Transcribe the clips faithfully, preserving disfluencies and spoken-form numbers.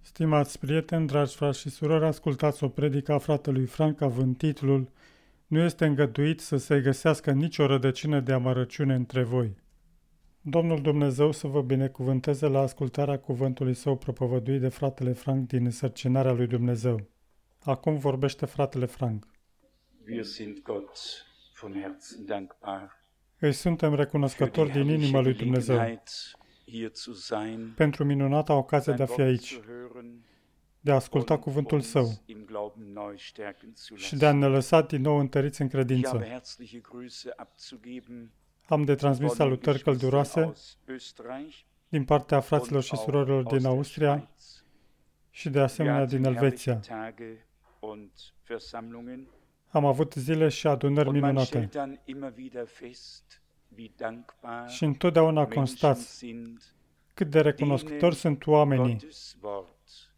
Stimați prieteni, dragi frați și surori, ascultați o predică a fratelui Frank având titlul Nu este îngăduit să se găsească nicio rădăcină de amărăciune între voi. Domnul Dumnezeu să vă binecuvânteze la ascultarea cuvântului său propovăduit de fratele Frank din Însărcinarea lui Dumnezeu. Acum vorbește fratele Frank. Wir sind Gott von Herzen dankbar Îi suntem für recunoscători die din inima lui herrliche Dumnezeu Gelegenheit, hier zu sein, pentru minunata ocazie de a sein fi Wort aici, zu hören de a asculta und cuvântul său uns im Glauben neu stärken zu și de a lassen. ne lăsa din nou întăriți în Ich habe credință. herzliche Grüße abzugeben Am de transmis von salutări Geschwistern călduroase aus Österreich din partea und fraților și auch surorilor aus din der Austria Schweiz. și de Wir asemenea din hatten herrliche Elveția. Tage und Versammlungen Am avut zile și adunări und man minunate stellt dann immer wieder fest, wie dankbar și întotdeauna Menschen constați sind, cât de recunoscători sunt oamenii Gottes Wort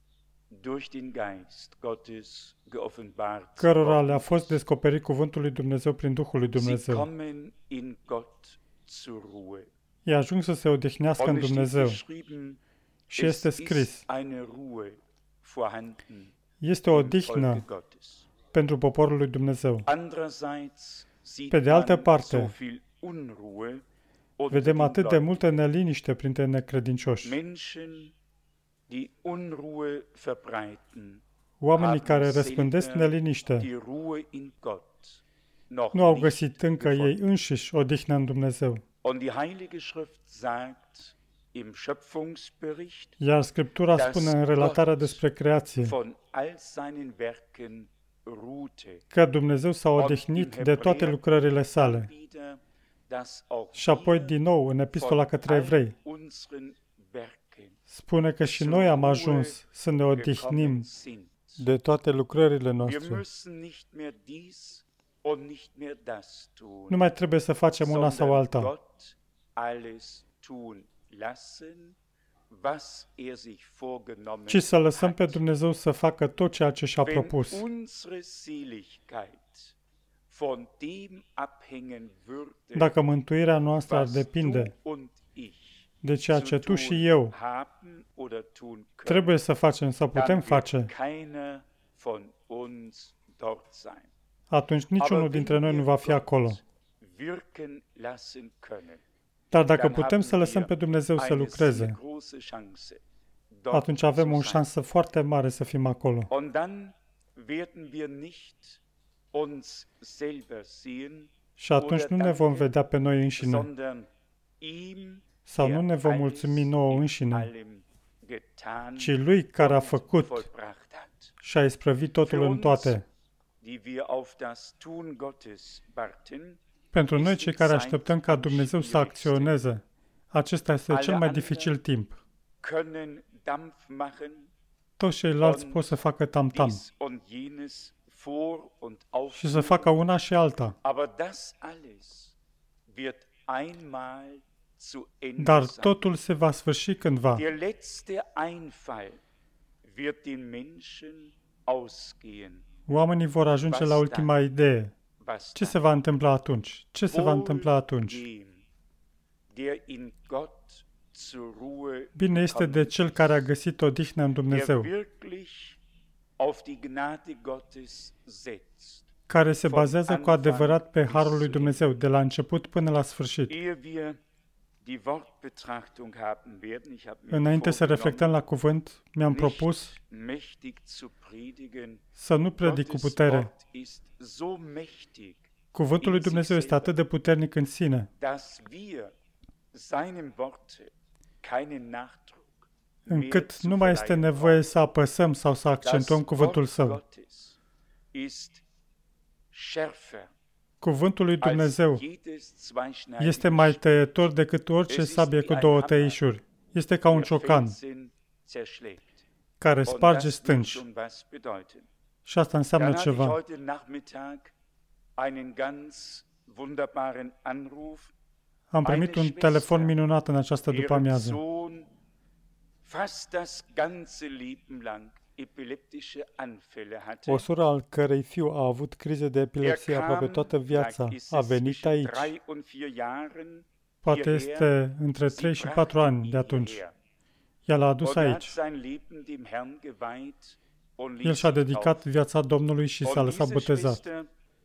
durch den Geist Gottes geoffenbart cărora worden le-a ist. fost descoperit cuvântul lui Dumnezeu prin Duhul lui Sie Dumnezeu. kommen in Gott zur Ruhe. Ei ajung să se odihnească Und în es steht Dumnezeu geschrieben, și es este ist scris. eine Ruhe vorhanden Este o im Volke odihnă Gottes. pentru poporul lui Dumnezeu. Andererseits sieht Pe de altă man parte, so viel Unruhe unter Vedem den atât de Gläubigen. multă neliniște printre necredincioși. Menschen, die Unruhe verbreiten, Oamenii care haben răspândesc selber neliniște die Ruhe in Gott noch nu au nicht găsit încă ei gefunden. înșiși odihnă în Dumnezeu. Und die Heilige Schrift sagt im Schöpfungsbericht, Iar Scriptura spune în relatarea despre creație von all seinen Werken ruhte. că Dumnezeu s-a odihnit de toate lucrările sale. Wieder, dass auch Și apoi, wir din nou, în epistola von către all evrei, unseren Werken spune că și noi am ajuns să ne odihnim gekommen sind. de toate lucrările Wir noastre. müssen nicht mehr dies und nicht mehr das tun, Nu mai trebuie să facem una sau sondern alta, Gott alles tun lassen, was er sich vorgenommen ci să lăsăm pe hat. Dumnezeu să facă tot ceea ce și-a Wenn propus. unsere Seligkeit von dem abhängen würde, Dacă mântuirea noastră ar was depinde du und ich de ceea zu ce tu tun și eu haben oder tun können, trebuie să facem sau putem dann wird face, keiner von uns dort sein. atunci niciunul dintre noi nu va fi acolo. Wirken lassen können, Dar dacă dann putem haben să lăsăm wir pe Dumnezeu să eine sehr lucreze, große Chance, dort atunci avem zu o sein. șansă foarte mare să fim acolo. Und dann werden wir nicht uns selber sehen, Și atunci nu ne vom vedea pe noi înșine, sondern ihm, sau der nu ne vom alles mulțumi nouă in înșine, allem getan ci Lui care a und făcut vollbracht hat. și a isprăvit totul în toate. Die wir auf das Tun Gottes warten, Pentru noi, cei care așteptăm ca Dumnezeu să acționeze, acesta este cel mai dificil timp. können Dampf machen, Toți ceilalți pot să facă tam-tam dies und jenes vor und auf. și să facă una și alta, Aber das alles wird einmal zu Ende dar sein. totul se va sfârși cândva. Der letzte Einfall wird den Menschen ausgehen. Oamenii vor ajunge la ultima idee. Was Ce se va întâmpla atunci? Ce se va întâmpla atunci? dem, der in Gott zur Ruhe Bine este de cel care a găsit odihnă în der Dumnezeu, wirklich auf die Gnade Gottes setzt. care se bazează cu adevărat pe harul lui Dumnezeu, de la început până la sfârșit. Ehe wir die Wortbetrachtung haben werden, ich habe mir Înainte să reflectăm vorgenommen, la cuvânt, mi-am propus nicht mächtig zu predigen. să nu predic cu Gottes putere. Wort ist so mächtig, Cuvântul lui Dumnezeu este atât de puternic în sine, dass wir seinem Worte keinen Nachdruck încât mehr zu nu mai este verleihen nevoie brauchen. să apăsăm sau să accentuăm Das cuvântul Wort său. Gottes ist schärfer Cuvântul lui als Dumnezeu jedes zweischneidige este mai Schwert, tăietor decât orice sabie cu două tăișuri. Este ca un der ciocan Felsen zerschlägt. care Und sparge das will stânci. schon was bedeuten. Și asta înseamnă Dann hatte ich ceva. heute Nachmittag einen ganz wunderbaren Anruf. Am primit un telefon minunat în această Deren după-amiază. Sohn fast das ganze Leben lang epileptische Anfälle hatte. O soră al cărei fiu a avut crize de Er epilepsie aproape kam, toată viața. vielleicht ist A es venit zwischen aici. drei und vier Jahren Poate hierher. este între Sie trei și brachten patru ani ihn de atunci. hierher. El l-a adus und er hat aici. sein Leben dem Herrn geweiht und El ließ și-a sich dedicat taufen. viața Domnului și s-a Und lăsat diese botezat. Schwester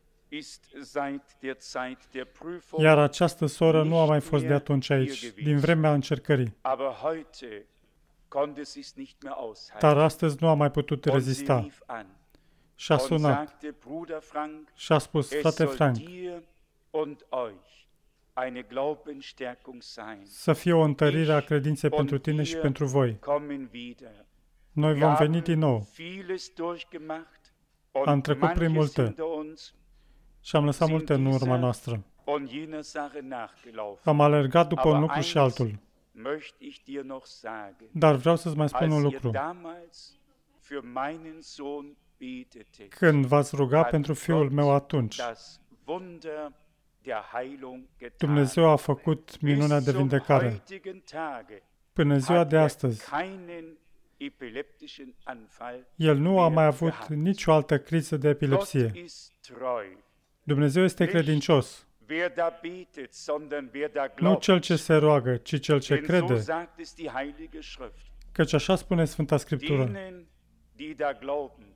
ist seit der Zeit der Prüfung, Iar această soră nu a mai fost de atunci aici, din vremea încercării. aber heute konnte sie es nicht mehr aushalten. Dar astăzi nu a mai putut Und sie rezista. rief an Și-a und sunat sagte, Bruder Frank, și a spus, es frate soll Frank, dir und euch eine Glaubensstärkung sein. să fie o întărire a credinței pentru tine și pentru voi. Kommen wieder. Noi Wir vom veni haben din nou vieles durchgemacht Am und trecut prin manches multe. hinter uns și am lăsat multe în urma noastră. und jener Sache nachgelaufen. Am alergat după un Aber lucru și eines altul. möchte ich dir noch sagen. Dar vreau să-ți mai spun un Als ihr lucru. damals für meinen Sohn betetet, Când v-ați ruga hat pentru fiul Gott meu atunci, das Wunder der Heilung getan. Dumnezeu a făcut minunea de Bis zum vindecare. heutigen Tage Până ziua hat de er astăzi, keinen epileptischen Anfall. el nu a mai avut nicio altă criză de Gott epilepsie. ist treu. Dumnezeu este credincios. Wer da betet, sondern wer da Nu glaubt. cel ce se roagă, ci cel ce Denn so crede, sagt es die Heilige Schrift. căci așa spune Sfânta Scriptură. Denen, die da glauben,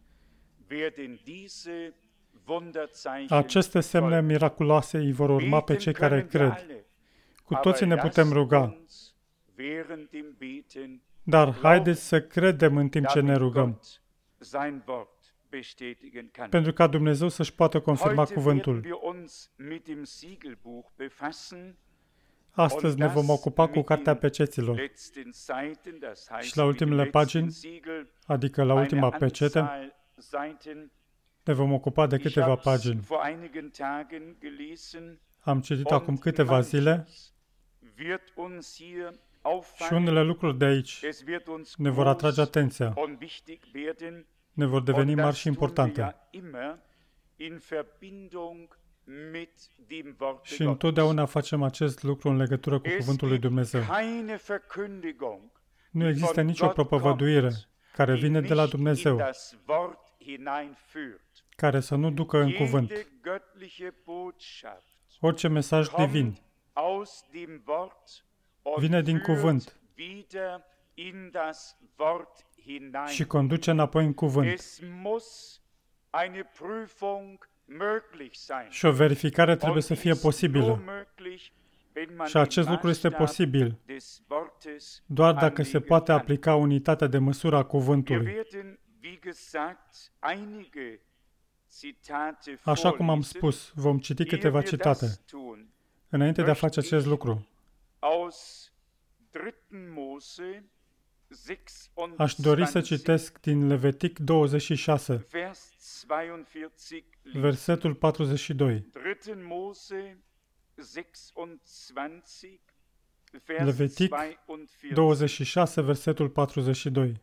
werden diese Wunderzeichen Aceste semne folgen. miraculoase îi vor urma pe cei care Beten können wir cred. alle, Cu toții ne aber putem lasst ruga, uns während dem Beten, dar haideți să credem în timp ce ne damit rugăm, Gott sein Wort bestätigen kann. pentru ca Dumnezeu să-și poată confirma Heute werden cuvântul. wir uns mit dem Siegelbuch befassen. Astăzi ne vom ocupa cu Cartea Peceților, Letzten Seiten, das heißt și la mit dem ultimele letzten pagini, Siegel, adică la eine ultima pecete, Anzahl Seiten. ne vom ocupa de Ich câteva habe pagini. vor einigen Tagen gelesen Am citit und acum câteva zile manches wird uns hier și auffallen. unele lucruri de aici Es wird uns ne vor atrage groß atenția, und wichtig werden. ne vor deveni Und mari das și tun wir importante. ja immer in Verbindung mit dem Wort Și Gottes. întotdeauna facem acest lucru în legătură cu Es Cuvântul lui gibt Dumnezeu. keine Verkündigung, Nu die există von nicio Gott propovăduire kommt, care die vine de la nicht in Dumnezeu, das Wort hineinführt. care să nu ducă în cuvânt. Jede göttliche Botschaft Orice mesaj divin kommt aus dem Wort und vine din führt cuvânt wieder in das Wort hinein. și conduce înapoi în cuvânt. Es muss eine Prüfung möglich sein. Și o verificare trebuie Und să die fie ist nur posibilă. möglich, wenn man Și den acest lucru este Maßstab posibil des Wortes doar dacă se anlegen poate kann. aplica unitatea de măsură a Wir cuvântului. werden, wie gesagt, einige Zitate Așa cum am vorlesen. spus, vom citi Ehe câteva wir citate. das tun, Înainte de a face acest lucru, aus dritten Mose aș dori să sechsundzwanzig, citesc din Levitic douăzeci și șase, Vers zweiundvierzig, versetul patruzeci și doi. dritten Mose sechsundzwanzig, Vers Levitic zweiundvierzig. douăzeci și șase, versetul patruzeci și doi.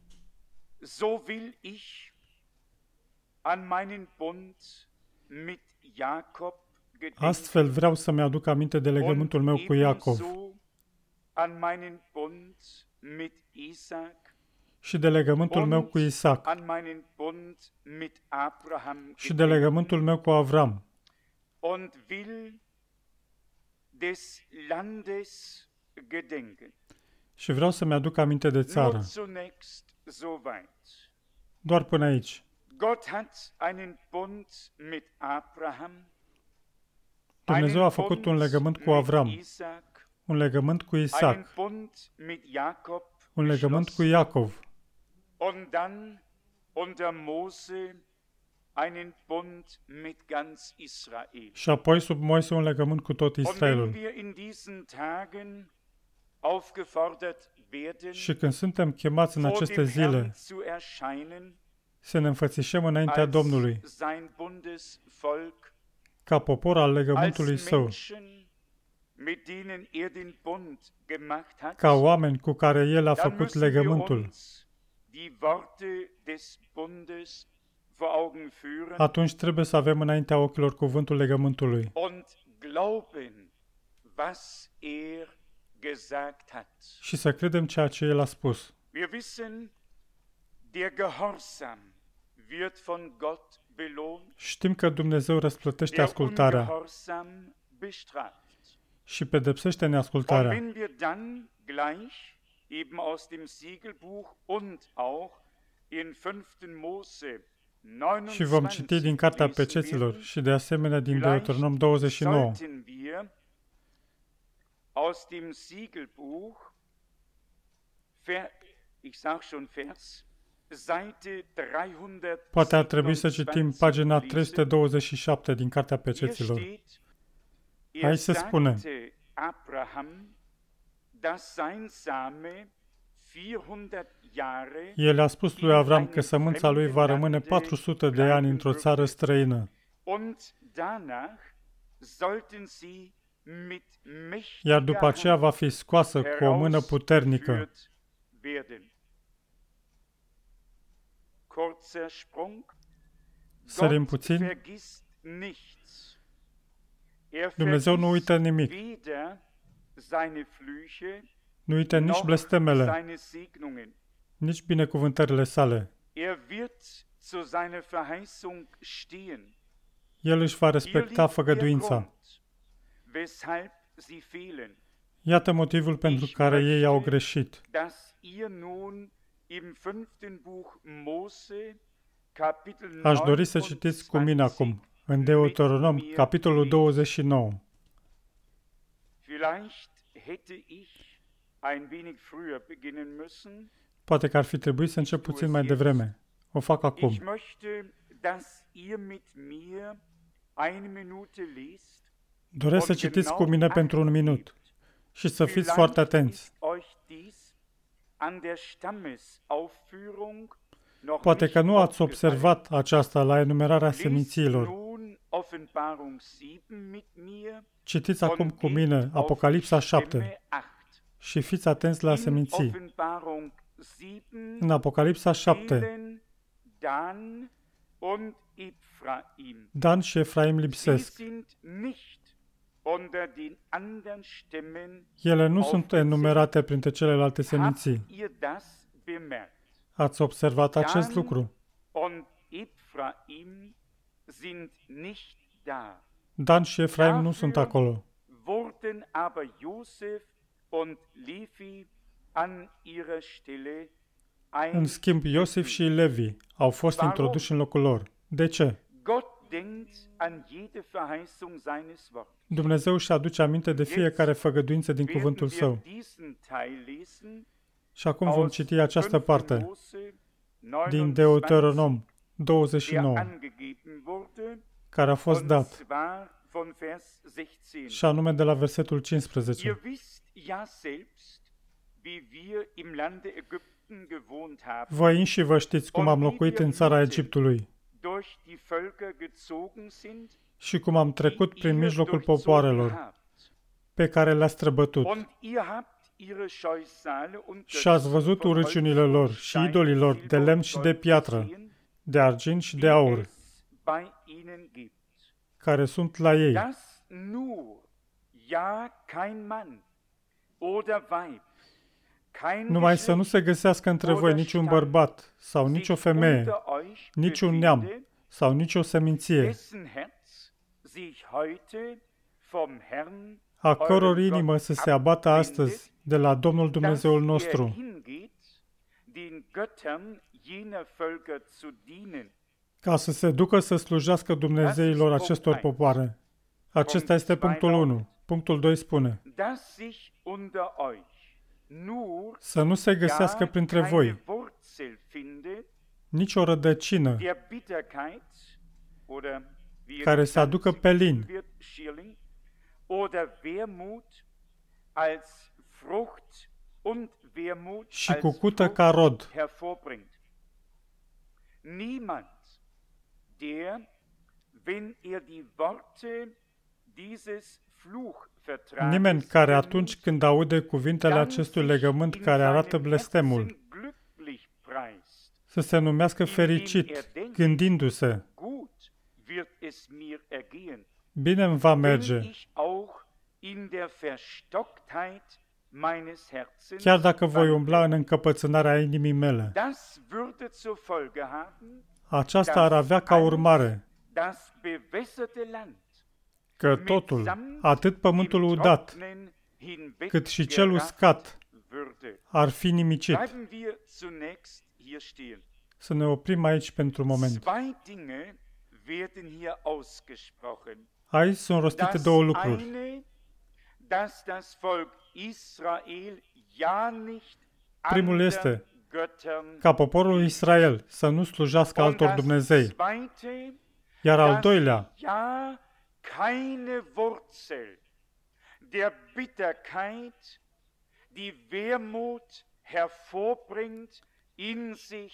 So will ich an meinen Bund mit Jakob gedenken Astfel vreau să-mi aduc aminte de legământul meu cu Iacov ebenso an meinen Bund mit Isaac și de legământul meu cu Isaac an meinen Bund mit Abraham și de legământul meu cu Avram und will des Landes gedenken. și vreau să-mi aduc aminte de țară. Nur zunächst soweit. Doar până aici. Gott hat einen Bund mit Abraham, Dumnezeu a einen făcut Bund un legământ cu mit Avram, Isaac, un legământ cu einen Isaac, Bund mit Jakob un legământ cu geschlossen Iacov und dann unter Mose einen Bund mit ganz Israel. și apoi sub Moise un legământ cu tot Und wenn Israelul. wir in diesen Tagen aufgefordert werden, Și când suntem chemați în vor aceste dem zile Herrn zu erscheinen, să ne înfățișăm înaintea als Domnului sein Bundesvolk, ca popor al als legământului său, Menschen, mit denen er den Bund gemacht hat, ca oameni cu care El a dann făcut müssen wir legământul, uns die Worte des Bundes vor Augen führen atunci trebuie să avem înaintea ochilor cuvântul legământului und glauben, was er gesagt hat. și să credem ceea ce El a spus. Wir wissen, der Gehorsam wird von Gott belohnt, Știm că Dumnezeu răsplătește der ascultarea Ungehorsam bestraft. și pedepsește Und neascultarea. wenn wir dann gleich eben aus dem Siegelbuch und auch in fünften Mose Și vom citi din Cartea Peceților și de asemenea din Deuteronom douăzeci și nouă. sollten wir aus dem Siegelbuch, ver, ich sag schon Vers, Seite dreihundertsiebenundzwanzig. Poate ar trebui să citim pagina trei sute douăzeci și șapte din Cartea Peceților. Aici se spune: Abraham, dass sein Same El a spus lui Avram că sămânța lui va rămâne patru sute de ani într-o țară străină. Iar după aceea va fi scoasă cu o mână puternică. Sărim puțin. Dumnezeu nu uită nimic. Nu uită nici blestemele, nici binecuvântările sale. El își va respecta făgăduința. Iată motivul pentru care ei au greșit. Aș dori să citiți cu mine acum, în Deuteronom, capitolul douăzeci și nouă. Poate că ar fi trebuit să încep puțin mai devreme. O fac acum. Doresc să citiți cu mine pentru un minut și să fiți foarte atenți. Poate că nu ați observat aceasta la enumerarea semințiilor. Citiți acum cu mine Apocalipsa șapte și fiți atenți la seminții. În Apocalipsa șapte, Dan și Efraim lipsesc. Ele nu sunt enumerate printre celelalte seminții. Ați observat acest lucru? Dan și Efraim nu sunt acolo. În schimb, Iosif și Levi au fost introduși în locul lor. De ce? Dumnezeu își aduce aminte de fiecare făgăduință din cuvântul Său. Și acum vom citi această parte din Deuteronom douăzeci și nouă, care a fost dat, și anume de la versetul cincisprezece. Voi înși vă știți cum am locuit în țara Egiptului și cum am trecut prin mijlocul popoarelor pe care le-ați străbătut. Și ați văzut urăciunile lor și idolilor de lemn și de piatră, de argint și de aur, care sunt la ei. Numai să nu se găsească între voi niciun bărbat sau nicio femeie, niciun neam sau nicio seminție, a căror inimă să se abată astăzi de la Domnul Dumnezeul nostru, ca să se ducă să slujească dumnezeilor acestor popoare. Acesta este punctul unu. Punctul doi spune: să nu se găsească printre voi nicio rădăcină care să aducă pelin și cucută ca rod. Nimeni care atunci când aude cuvintele acestui legământ care arată blestemul, să se numească fericit, gândindu-se: bine îmi va merge, chiar dacă voi umbla în încăpățânarea inimii mele. Aceasta ar avea ca urmare că totul, atât pământul udat, cât și cel uscat, ar fi nimicit. Bleiben wir zunächst hier stehen. Să ne oprim aici pentru un moment. Zwei Dinge werden hier ausgesprochen. Aici sunt rostite două lucruri. eine, dass das Volk Israel ja nicht Primul este anderen Göttern ca poporul Israel să nu slujească und altor das Dumnezei, Zweite, iar al dass doilea, ja keine Wurzel der Bitterkeit, die Wermut hervorbringt, in sich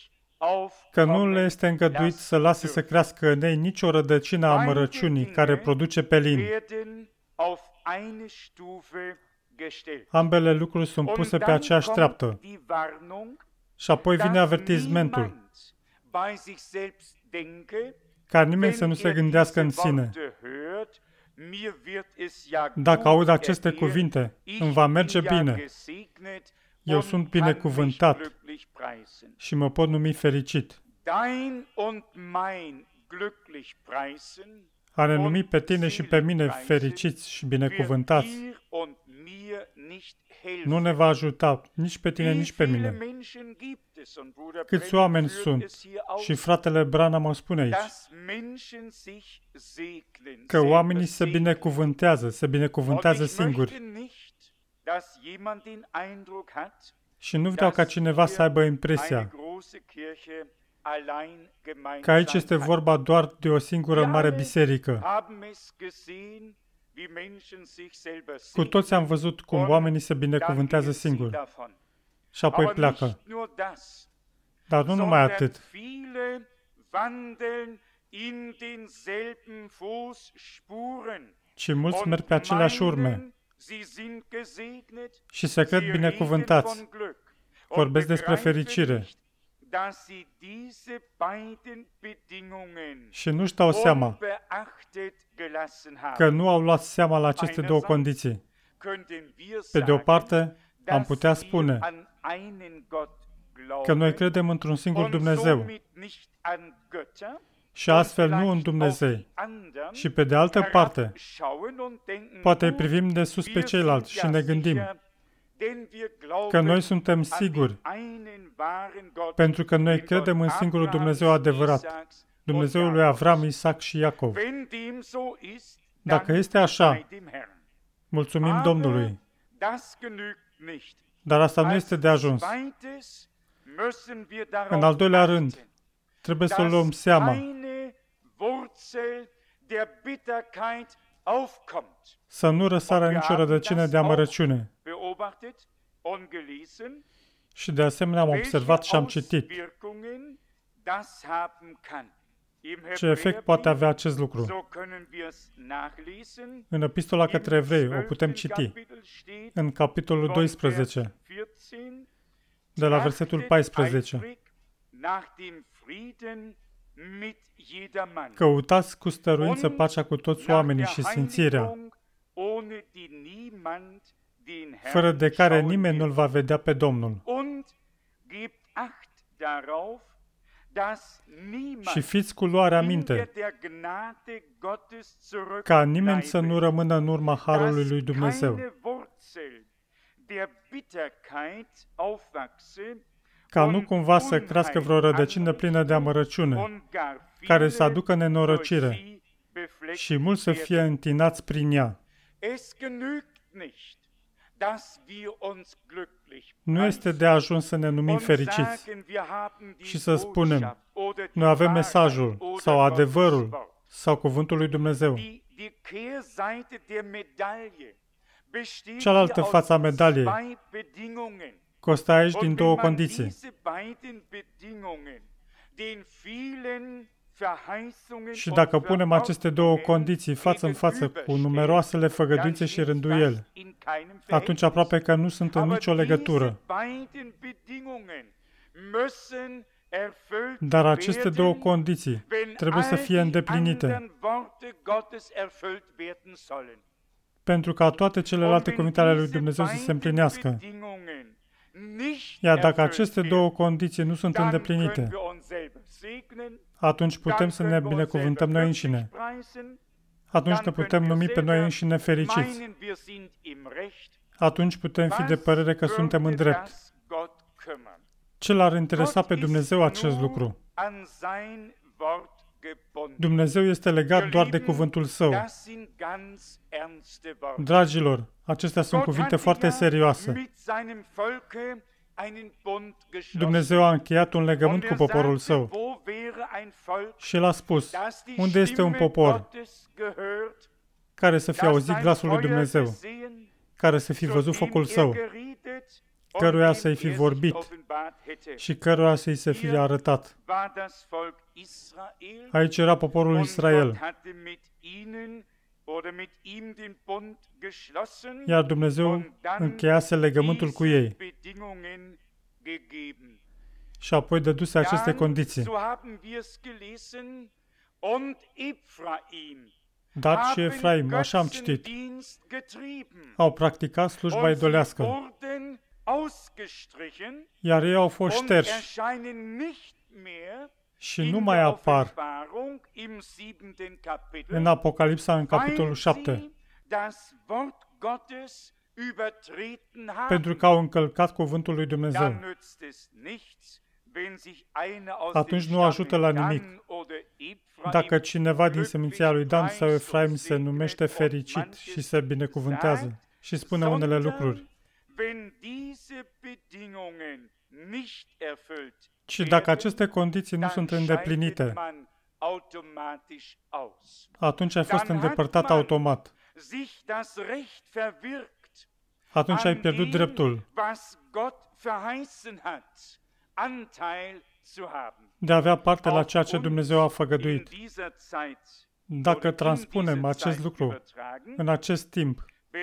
că nu le aufkommen este îngăduit să lase să crească în ei nicio rădăcină a amărăciunii care produce pelin. werden auf eine Stufe gestellt. Ambele lucruri sunt Und puse pe dann aceeași kommt treaptă. die Warnung, Și apoi vine dass avertismentul, niemand bei sich selbst denke, ca nimeni să wenn nu se er gândească în diese sine. Worte hört, mir wird es ja Dacă gut aud aceste ergehen, cuvinte, ich îmi va merge bin ja bine, gesegnet eu und sunt kann binecuvântat mich glücklich preisen. și mă pot numi fericit. Dein und mein glücklich preisen A ne numi pe tine și pe mine fericiți și binecuvântați wird dir und mir nicht helfen. nu ne va ajuta nici pe tine, Wie nici pe viele mine. Menschen gibt es, und Bruder Câți Brennan oameni führt sunt? es hier aus, Și fratele Branham o spune aici, dass Menschen sich segnen, că selber oamenii se segnen. binecuvântează, se Und binecuvântează ich singuri. möchte nicht, dass jemand den Eindruck hat, Și nu vreau ca cineva să aibă eine impresia große Kirche allein gemeint că aici sein este kann. vorba doar de o singură Wir mare alle biserică. haben es gesehen, wie Menschen sich selber Cu segnen, toți am văzut cum und oamenii se dann binecuvântează gehen sie singuri davon. și apoi Aber pleacă. nicht nur das, Dar nu numai sondern atât. viele wandeln in denselben Fußspuren ci mulți und merg pe aceleași urme meinen, sie sind gesegnet, și se cred sie binecuvântați. reden von Glück und Vorbesc despre begreifen fericire nicht, dass sie diese beiden Bedingungen și nu-și dau seama unbeachtet gelassen că haben. nu au luat seama la aceste două condiții. Könnten wir Pe de o sagen, parte, am dass putea wir spune an einen Gott că noi glauben credem într-un singur und Dumnezeu somit nicht an Götter și astfel nu în Dumnezei. Și pe de altă parte, poate îi privim de sus pe ceilalți și ne gândim că noi suntem siguri pentru că noi credem în singurul Dumnezeu adevărat, Dumnezeul lui Avram, Isaac și Iacov. Dacă este așa, mulțumim Domnului. Dar asta nu este de ajuns. În al doilea rând, trebuie să luăm seama să nu răsară nicio rădăcină de amărăciune. Și de asemenea am observat și am citit ce efect poate avea acest lucru. În Epistola către Evrei o putem citi în capitolul doisprezece, de la versetul paisprezece. Căutați cu stăruință pacea cu toți oamenii și sfințirea, fără de care nimeni nu-L va vedea pe Domnul. Și fiți cu luarea minte, ca nimeni să nu rămână în urma harului lui Dumnezeu, ca nu cumva să crească vreo rădăcină plină de amărăciune, care să aducă nenorocire și mulți să fie întinați prin ea. Nu este de ajuns să ne numim fericiți și să spunem, noi avem mesajul sau adevărul sau cuvântul lui Dumnezeu. Cealaltă față a medaliei constă aici din două condiții. Și dacă punem aceste două condiții față în față cu numeroasele făgăduințe și rânduieli, atunci aproape că nu sunt în nicio legătură. Dar aceste două condiții trebuie să fie îndeplinite pentru ca toate celelalte cuvinte ale lui Dumnezeu să se împlinească. Iar dacă aceste două condiții nu sunt îndeplinite, atunci putem să ne binecuvântăm noi înșine. Atunci ne putem numi pe noi înșine fericiți. atunci putem fi de părere că suntem în drept. Ce l-ar interesa pe Dumnezeu acest lucru? Dumnezeu este legat doar de cuvântul Său. Dragilor, acestea sunt cuvinte foarte serioase. Dumnezeu a încheiat un legământ cu poporul Său. Și El a spus, unde este un popor care să fie auzit glasul lui Dumnezeu, care să fi văzut focul Său, căruia să-i fi vorbit și căruia să-i se fie arătat. Aici era poporul Israel. Iar Dumnezeu încheiase legământul cu ei. Și apoi dăduse aceste condiții. Dar și Efraim, așa am citit, au practicat slujba idolească, iar ei au fost șterși și nu mai apar în Apocalipsa, în capitolul șapte, pentru că au încălcat cuvântul lui Dumnezeu. Atunci nu ajută la nimic dacă cineva din seminția lui Dan sau Efraim se numește fericit și se binecuvântează și spune unele lucruri. Și dacă aceste condiții nu sunt îndeplinite, atunci ai fost îndepărtat automat. Atunci ai pierdut dreptul de a avea parte la ceea ce Dumnezeu a făgăduit. Dacă transpunem acest lucru în acest timp,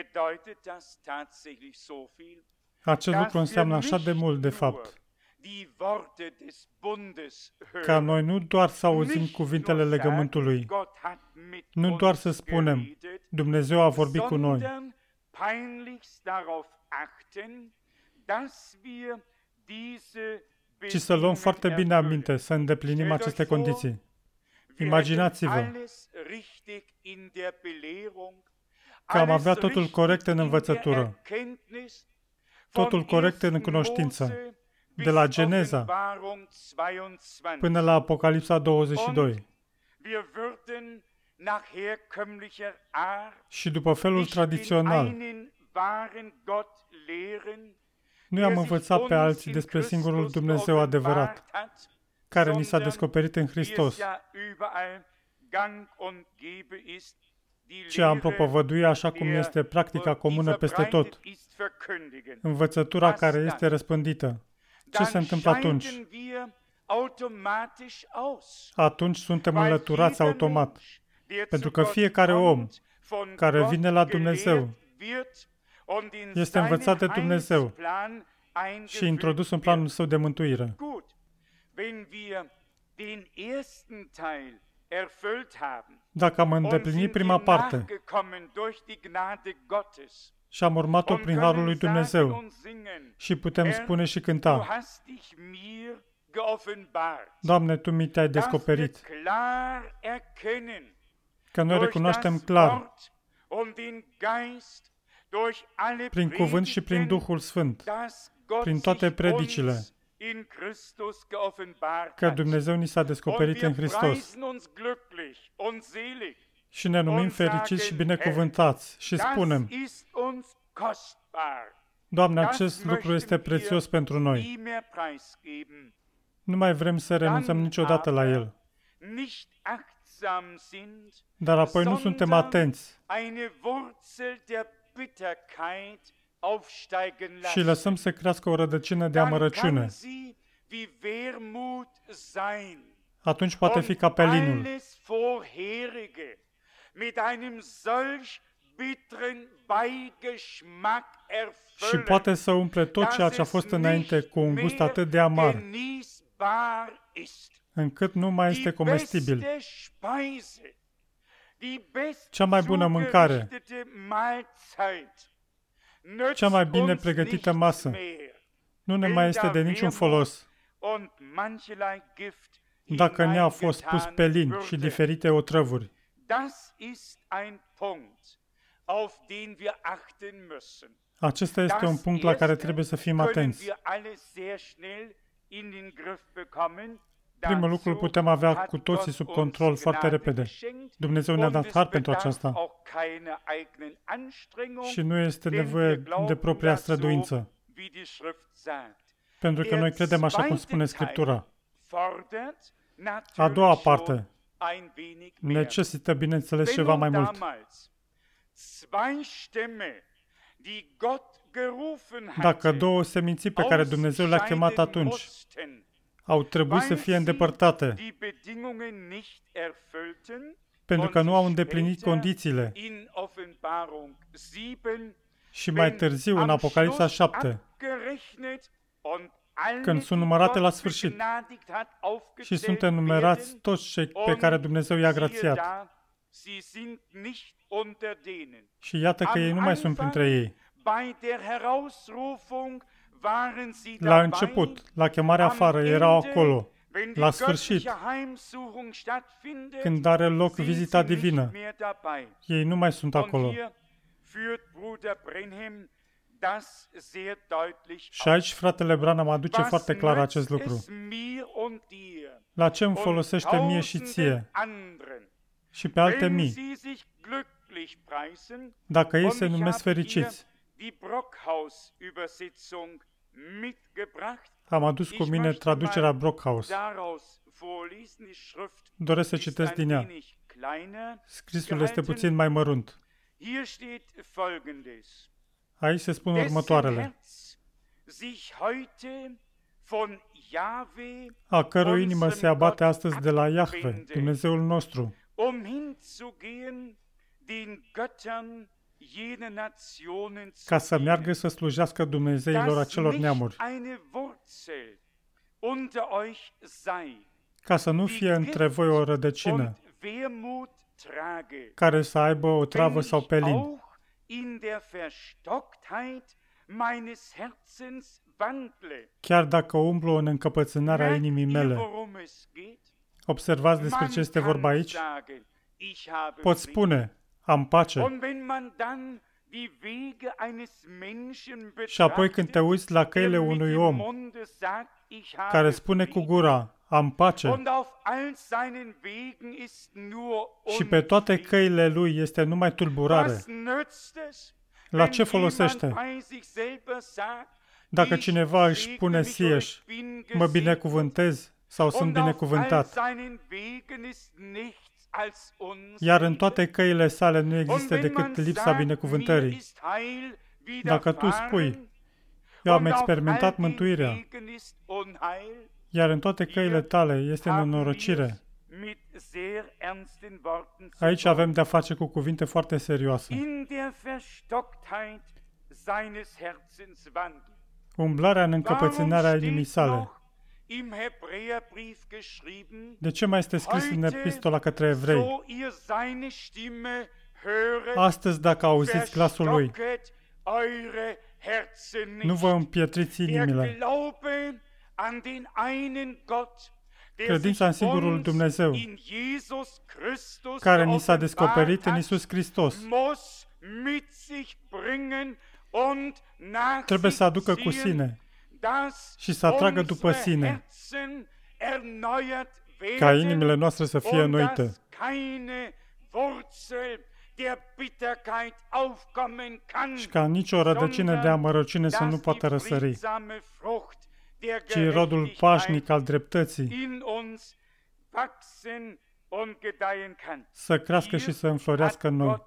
acest lucru înseamnă așa de mult, de fapt, ca noi nu doar să auzim cuvintele legământului, nu doar să spunem, Dumnezeu a vorbit cu noi, ci să luăm foarte bine aminte, să îndeplinim aceste condiții. Imaginați-vă că am avea totul corect în învățătură, totul corect în cunoștință, de la Geneza până la Apocalipsa douăzeci și doi. Și după felul tradițional, nu i-am învățat pe alții despre singurul Dumnezeu adevărat, care ni s-a descoperit în Hristos, ci am propovăduit așa cum este practica comună peste tot, învățătura care este răspândită. Ce se întâmplă atunci? Atunci suntem înlăturați automat, pentru că fiecare om care vine la Dumnezeu este învățat de Dumnezeu și introdus în planul Său de mântuire. Dacă am îndeplinit prima parte și am urmat-o prin harul lui Dumnezeu și putem spune și cânta, Doamne, Tu mi te-ai descoperit, că noi recunoaștem clar, prin cuvânt și prin Duhul Sfânt, prin toate predicile, că Dumnezeu ni s-a descoperit în Hristos. Și ne numim fericiți și binecuvântați și spunem, Doamne, acest lucru este prețios pentru noi. Nu mai vrem să renunțăm niciodată la el. Dar apoi nu suntem atenți și lăsăm să crească o rădăcină de amărăciune. Atunci poate fi capelinul. Și poate să umple tot ceea ce a fost înainte cu un gust atât de amar, încât nu mai este comestibil. Cea mai bună mâncare, cea mai bine pregătită masă, nu ne mai este de niciun folos dacă ne-a fost pus pelin și diferite Acesta este un punct la care trebuie să fim atenți. Primul lucru îl putem avea cu toții sub control foarte repede. Dumnezeu ne-a dat har pentru aceasta și nu este nevoie de propria străduință, pentru că noi credem așa cum spune Scriptura. A doua parte necesită, bineînțeles, ceva mai mult. Dacă două seminții pe care Dumnezeu le-a chemat atunci au trebuit să fie îndepărtate pentru că nu au îndeplinit condițiile, și mai târziu, în Apocalipsa șapte, când sunt numărate la sfârșit și sunt enumerați toți cei pe care Dumnezeu i-a grațiat, și iată că ei nu mai sunt printre ei. La început, la chemarea afară, erau acolo. La sfârșit, când are loc vizita divină, ei nu mai sunt acolo. Și aici fratele Branham aduce foarte clar acest lucru. La ce îmi folosește mie și ție și pe alte mii, dacă ei se numesc fericiți? Am adus cu mine traducerea Brockhaus. Doresc să citesc din ea. Scrisul este puțin mai mărunt. Aici se spun următoarele: a cărui inimă se abate astăzi de la Iahve, Dumnezeul nostru, ca să meargă să slujească Dumnezeilor acelor neamuri, ca să nu fie între voi o rădăcină care să aibă o travă sau pelin, chiar dacă umblu în încăpățânarea inimii mele. Observați despre ce este vorba aici? Pot spune, am pace. Și apoi când te uiți la căile unui om care spune cu gura, am pace, și pe toate căile lui este numai tulburare, la ce folosește? Dacă cineva își spune sieși, mă binecuvântez sau sunt binecuvântat, iar în toate căile sale nu există decât lipsa binecuvântării. Dacă tu spui, eu am experimentat mântuirea, iar în toate căile tale este nenorocire, aici avem de-a face cu cuvinte foarte serioase. Umblarea în încăpățânarea inimii sale. De ce mai este scris în epistola către evrei? Astăzi, dacă auziți glasul lui, nu vă împietriți inimile. Credința în singurul Dumnezeu, care ni s-a descoperit în Iisus Hristos, trebuie să aducă cu sine și să atragă după sine, ca inimile noastre să fie înnoite și ca nicio rădăcină de amărăciune să nu poată răsări, ci rodul pașnic al dreptății să crească și să înflorească în noi.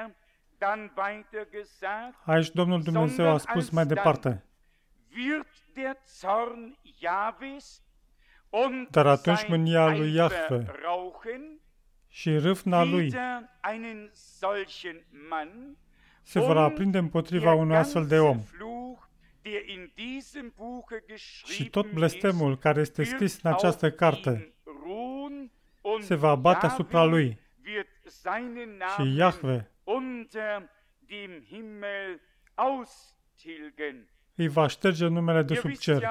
Aici Domnul Dumnezeu a spus mai departe: dar atunci mânia lui Iahve și râvna lui se vor aprinde împotriva unui astfel de om. Și tot blestemul care este scris în această carte se va abate asupra lui. Și Iahve îi va șterge numele de sub cer.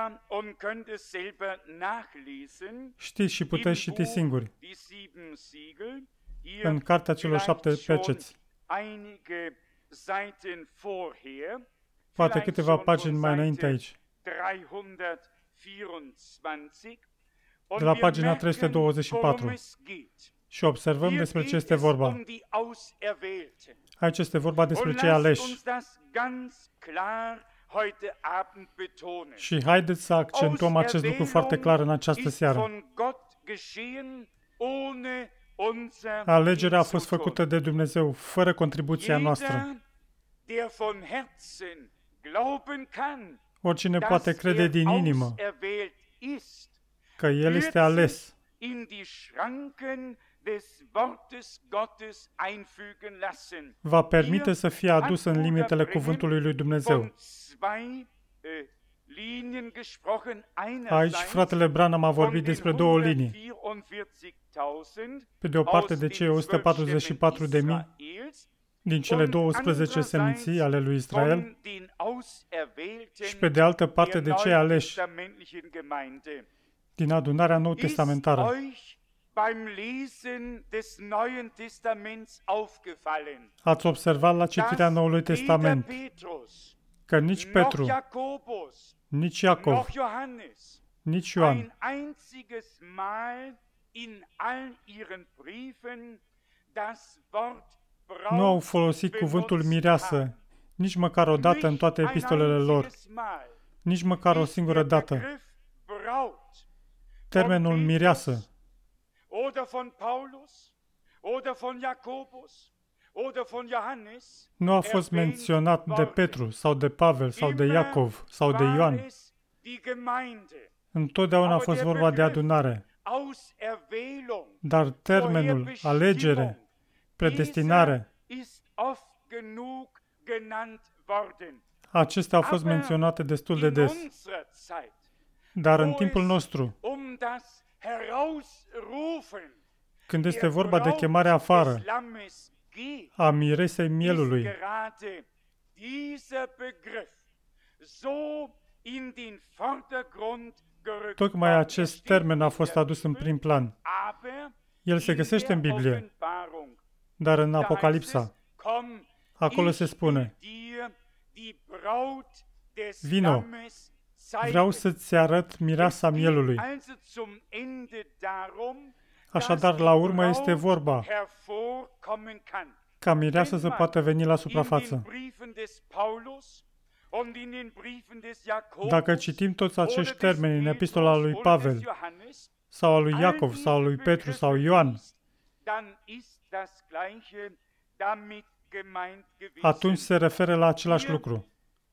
Știți și puteți citi singuri în cartea celor șapte peceți. poate câteva pagini mai înainte aici. De la pagina trei sute douăzeci și patru. Și observăm despre ce este vorba. Aici este vorba despre cei aleși. Și haideți să accentuăm acest lucru foarte clar în această seară. Alegerea a fost făcută de Dumnezeu, fără contribuția noastră. Oricine poate crede din inimă că El este ales, va permite să fie adus în limitele cuvântului lui Dumnezeu. Aici fratele Branham a vorbit despre două linii. Pe de o parte de cei o sută patruzeci și patru de mii din cele douăsprezece seminții ale lui Israel și pe de altă parte de cei aleși din adunarea nou-testamentară. Ați observat la citirea Noului Testament că nici Petru, nici Iacov, nici Ioan nu au folosit cuvântul mireasă nici măcar o dată în toate epistolele lor, nici măcar o singură dată. Termenul mireasă nu a fost menționat de Petru sau de Pavel sau de Iacov sau de Ioan. Întotdeauna a fost vorba de adunare. Dar termenul alegere, predestinare, acestea au fost menționate destul de des. Dar în timpul nostru, când este vorba de chemarea afară a miresei mielului, tocmai acest termen a fost adus în prim plan. El se găsește în Biblie, dar în Apocalipsa, acolo se spune: vino, vreau să-ți arăt mireasa mielului. Așadar, la urmă este vorba ca mireasa să poată veni la suprafață. Dacă citim toți acești termeni în epistola lui Pavel, sau a lui Iacov, sau a lui Petru, sau Ioan, atunci se referă la același lucru.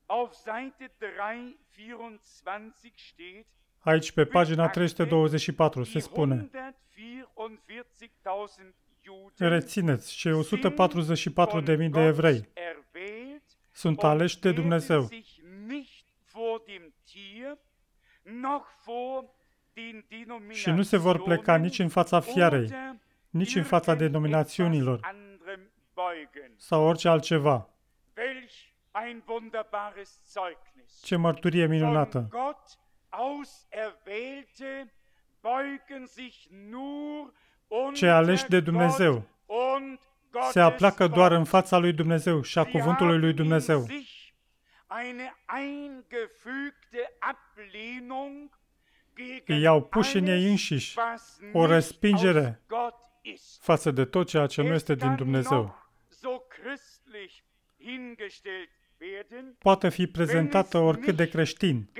Aici, pe pagina trei sute douăzeci și patru, se spune: rețineți, cei o sută patruzeci și patru de mii de evrei sunt aleși de Dumnezeu și nu se vor pleca nici în fața fiarei, nici în fața denominațiunilor sau orice altceva. Ce mărturie minunată! Cei aleși de Dumnezeu se apleacă doar în fața lui Dumnezeu și a cuvântului lui Dumnezeu. I-au pus în ei înșiși o respingere față de tot ceea ce nu este din Dumnezeu. Poate fi prezentată oricât de creștin.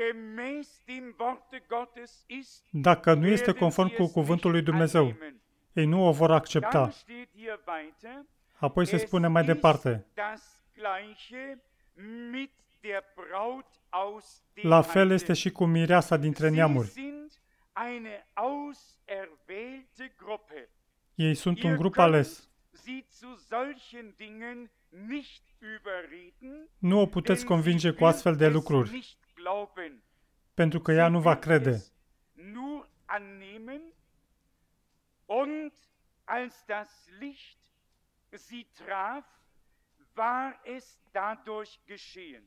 Dacă nu este conform cu cuvântul lui Dumnezeu, ei nu o vor accepta. Apoi se spune mai departe: la fel este și cu mireasa dintre neamuri. Ei sunt un grup ales. Nu o puteți convinge cu astfel de lucruri, pentru că ea nu va crede. Und als das Licht sie traf, war es dadurch geschehen.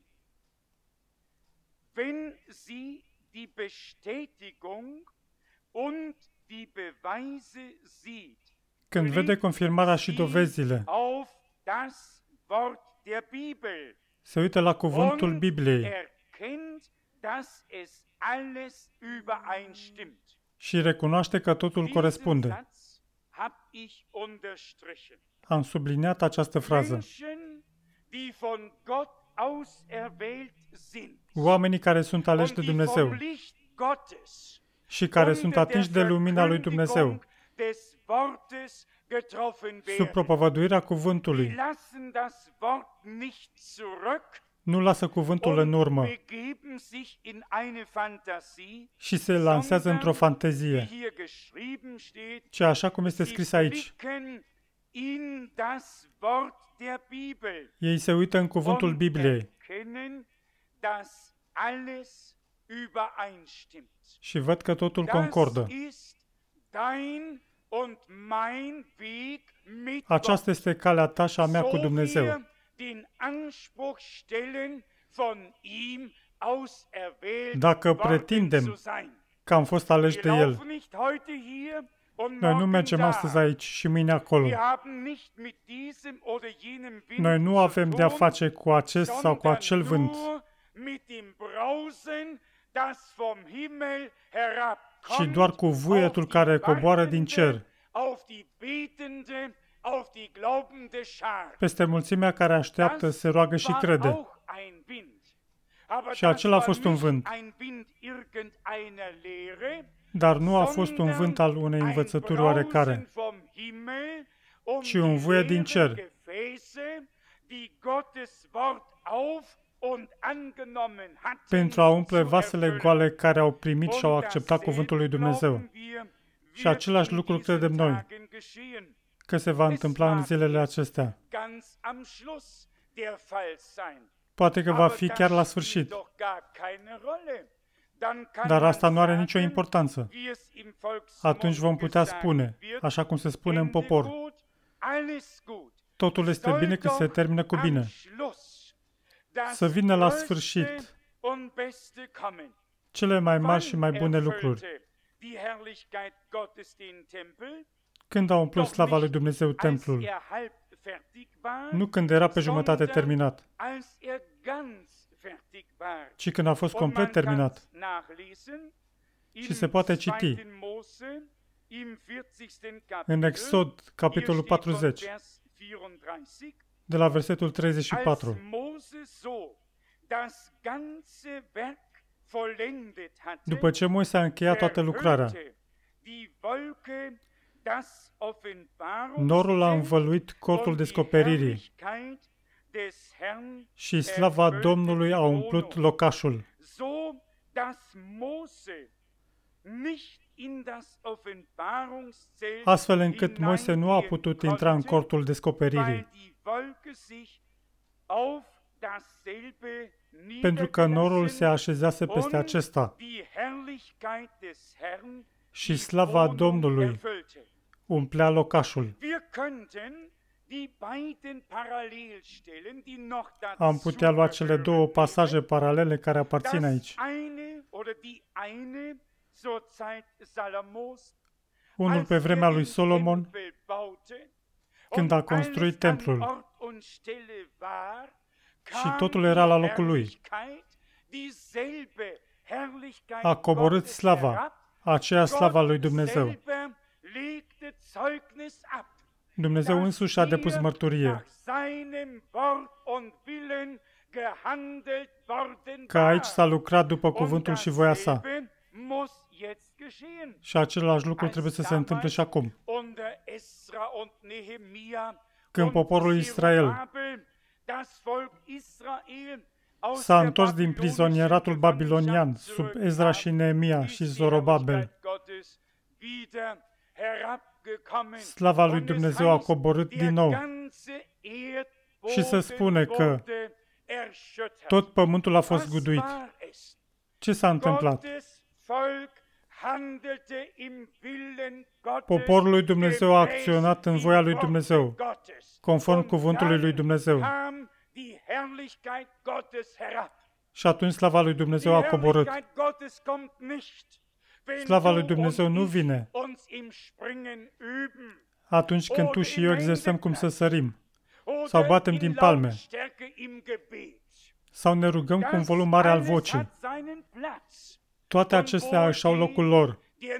Wenn sie die Bestätigung und die Beweise sieht, când vede confirmarea și dovezile, auf das Wort der Bibel. se uită la cuvântul und Bibliei erkennt, dass es alles übereinstimmt. și recunoaște că totul Diesen corespunde. Satz hab ich unterstrichen. Am subliniat această frază. Menschen, die von Gott auserwählt sind Oamenii care sunt aleși und de die Dumnezeu vom Licht Gottes și care sunt unter der atinși de lumina lui Dumnezeu, Verkündigung des Wortes getroffen sub werden. propovăduirea Die cuvântului, lassen das Wort nicht zurück nu lasă cuvântul în und urmă begeben sich in eine Fantasie, și se lansează într-o wie fantezie, hier geschrieben steht, ci așa cum este sie scris aici. blicken in das Wort der Bibel Ei se uită în cuvântul und Bibliei erkennen, dass alles übereinstimmt. și văd că totul Das concordă. ist dein und mein Weg mit Aceasta este calea ta și a mea cu so Dumnezeu. wir den Anspruch stellen, von ihm auserwählt Dacă worden pretindem zu sein. Că am fost aleși Wir de El. laufen nicht heute hier und Noi nu morgen mergem da. astăzi aici și mâine acolo. Wir haben nicht mit diesem oder jenem Wind Noi nu zu avem de-a tun, face cu acest sau cu sondern acel vânt, nur mit dem Brausen, das vom Himmel ci herabkommt, doar cu vuietul auf die care coboară din cer, wartende, auf die betende, auf die glaubende Schar. peste mulțimea care așteaptă, se roagă și war crede. auch ein Wind. Aber Și das acela a war fost un nicht vânt. ein Wind irgendeiner Lehre, Dar nu a fost un vânt al unei ein învățături Brausen oarecare, vom Himmel, um ci un die vuiet din leeren cer. Gefäße, die Gottes Wort auf und angenommen hatten, pentru a umple zu vasele erfüllen. goale care au primit și au Und acceptat cuvântul lui Dumnezeu. dasselbe glauben wir, Și același wird lucru in diesen credem noi, Tagen geschehen. că se va întâmpla în zilele acestea. Ganz am Schluss der Fall sein. Poate că va Aber fi das chiar la spielt sfârșit, doch gar keine Rolle. Dann kann dar man asta nu are nicio sagen, importanță. wie es im Volksmund Atunci vom putea gesagt spune, wird, așa cum se spune în Ende popor, gut, alles gut. totul este Soll bine când se doch termină cu am bine. Schluss das Să vină la Größte sfârșit und Beste kommen. cele mai mari și mai Wann bune lucruri. erfüllte die Herrlichkeit Gottes den Tempel? Când a umplut Doch slava lui nicht, Dumnezeu als templul, er halb fertig war, nu când era pe jumătate sondern terminat, als er ganz fertig war. ci când a fost Und man complet terminat. kann's nachlesen Și im se poate citi zweiten Mose, im vierzigsten în Kapitel, Exod, capitolul hier steht von patruzeci, Vers vierunddreißig, de la versetul treizeci și als patru. Mose so das ganze Werk vollendet hatte, După ce Moise a încheiat toată lucrarea, verhüllte die Wolke das norul a Offenbarungszelt învăluit cortul und die descoperirii Herrlichkeit des Herrn și slava Domnului a umplut locașul, so dass Mose nicht in das Offenbarungszelt astfel încât Moise nu a hineingehen putut intra în konnte, cortul descoperirii, weil die Wolke sich auf dasselbe pentru că norul se niedergelassen așezase peste und acesta die Herrlichkeit des Herrn și die slava Wohnung Domnului erfüllte. umplea locașul. Wir könnten die beiden Parallelstellen, die noch Am putea lua dazu cele două gehören, pasaje paralele care aparțin das aici. eine oder die eine zur Zeit Salomos, Unul als pe vremea er lui den Solomon, Tempel baute când und a construit alles an templul Ort und Stelle war, și kam totul era la die locul lui. Herrlichkeit, dieselbe Herrlichkeit A coborât Gottes slava, herab, aceea slava lui Gott Dumnezeu. selber legte Zeugnis ab, Dumnezeu dass însuși a depus hier mărturie nach seinem Wort und Willen gehandelt worden că aici war. s-a lucrat după Und cuvântul și voia sa. dasselbe muss jetzt geschehen. Și același lucru trebuie să se întâmple și acum. Unter Esra und Nehemia Când und poporul Israel Zerubabel, das Volk Israel aus s-a der întors din prizonieratul babilonian sub Ezra și Neemia și Zorobabel, slava lui Dumnezeu a coborât din nou. Și se spune că tot pământul a fost guduit. Ce s-a întâmplat? Poporul lui Dumnezeu a acționat în voia lui Dumnezeu, conform cuvântului lui Dumnezeu. Și atunci slava lui Dumnezeu a coborât. Slava lui Dumnezeu nu vine atunci când tu și eu exersăm cum să sărim sau batem din palme sau ne rugăm cu un volum mare al vocii. Toate acestea își au locul lor.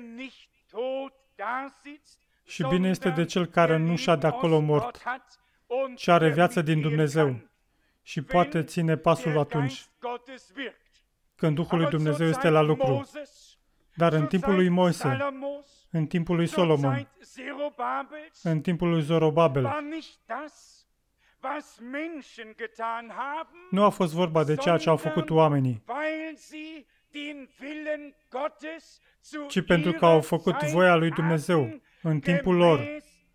Și bine este de cel care nu și-a de acolo mort, ci are viață din Dumnezeu și poate ține pasul atunci când Duhul lui Dumnezeu este la lucru. Dar în timpul lui Moise, în timpul lui Solomon, în timpul lui Zorobabel, nu a fost vorba de ceea ce au făcut oamenii, ci pentru că au făcut voia lui Dumnezeu în timpul lor,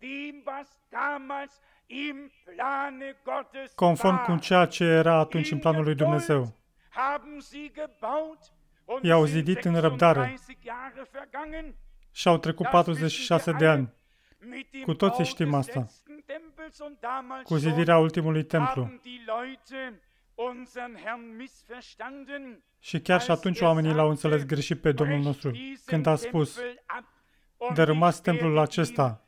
conform cu ceea ce era atunci în planul lui Dumnezeu. I-au zidit în răbdare și au trecut patruzeci și șase de ani. Cu toții știm asta. Cu zidirea ultimului templu. Și chiar și atunci oamenii l-au înțeles greșit pe Domnul nostru, când a spus: dărâmați templul acesta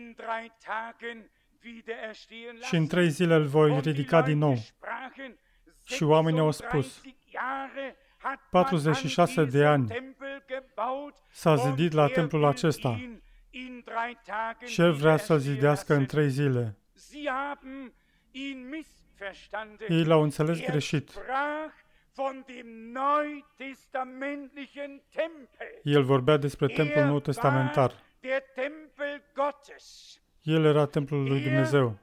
și în trei zile îl voi ridica din nou. Și oamenii au spus: patruzeci și șase de ani s-a zidit la templul acesta și el vrea să-l zidească în trei zile. Ei l-au înțeles greșit. El vorbea despre templul nou testamentar. El era templul lui Dumnezeu.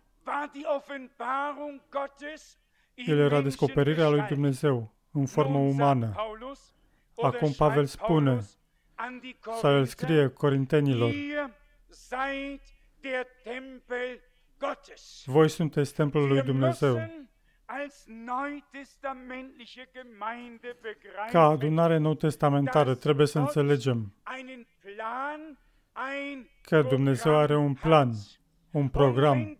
El era descoperirea lui Dumnezeu în formă umană. Acum Pavel spune, sau el scrie Corintenilor: voi sunteți templul lui Dumnezeu. Ca adunare nou-testamentară trebuie să înțelegem că Dumnezeu are un plan, un program.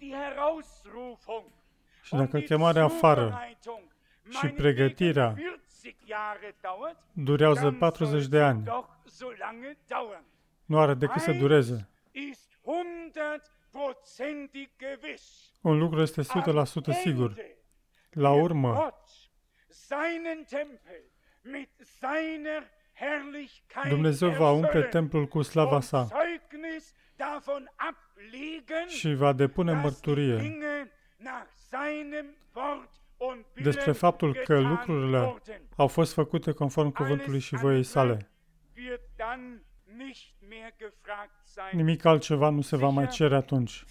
Și dacă chemarea afară și pregătirea durează patruzeci de ani, nu are decât să dureze. Un lucru este o sută la sută sigur. La urmă, Dumnezeu va umple templul cu slava sa și va depune mărturie despre faptul că lucrurile au fost făcute conform cuvântului și voiei sale. Nimic altceva nu se va mai cere atunci.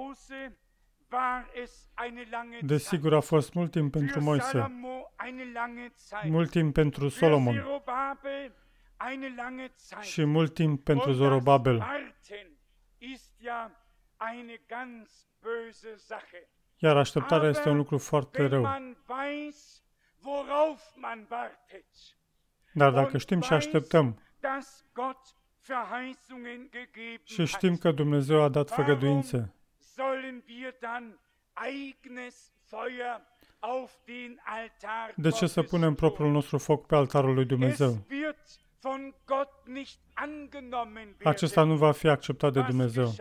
Desigur, a fost mult timp pentru Moise, mult timp pentru Solomon și mult timp pentru Zorobabel. Iar așteptarea este un lucru foarte rău. Dar dacă știm ce așteptăm și știm că Dumnezeu a dat făgăduințe, de ce să punem propriul nostru foc pe altarul lui Dumnezeu? Acesta nu va fi acceptat de Dumnezeu.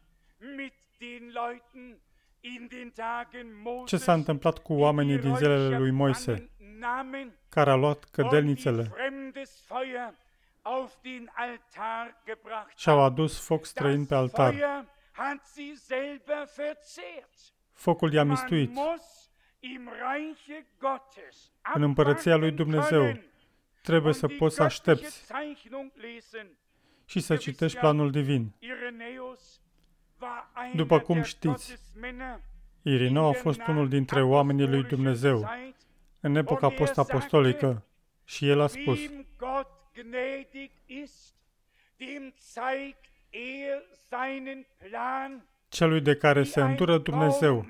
Ce s-a întâmplat cu oamenii din zilele lui Moise, care a luat cădelnițele și au adus foc străin pe altar? Focul i-a mistuit. În împărăția lui Dumnezeu trebuie să poți să aștepți și să citești planul divin. După cum știți, Irineu a fost unul dintre oamenii lui Dumnezeu în epoca post-apostolică și el a spus: celui de care se îndură Dumnezeu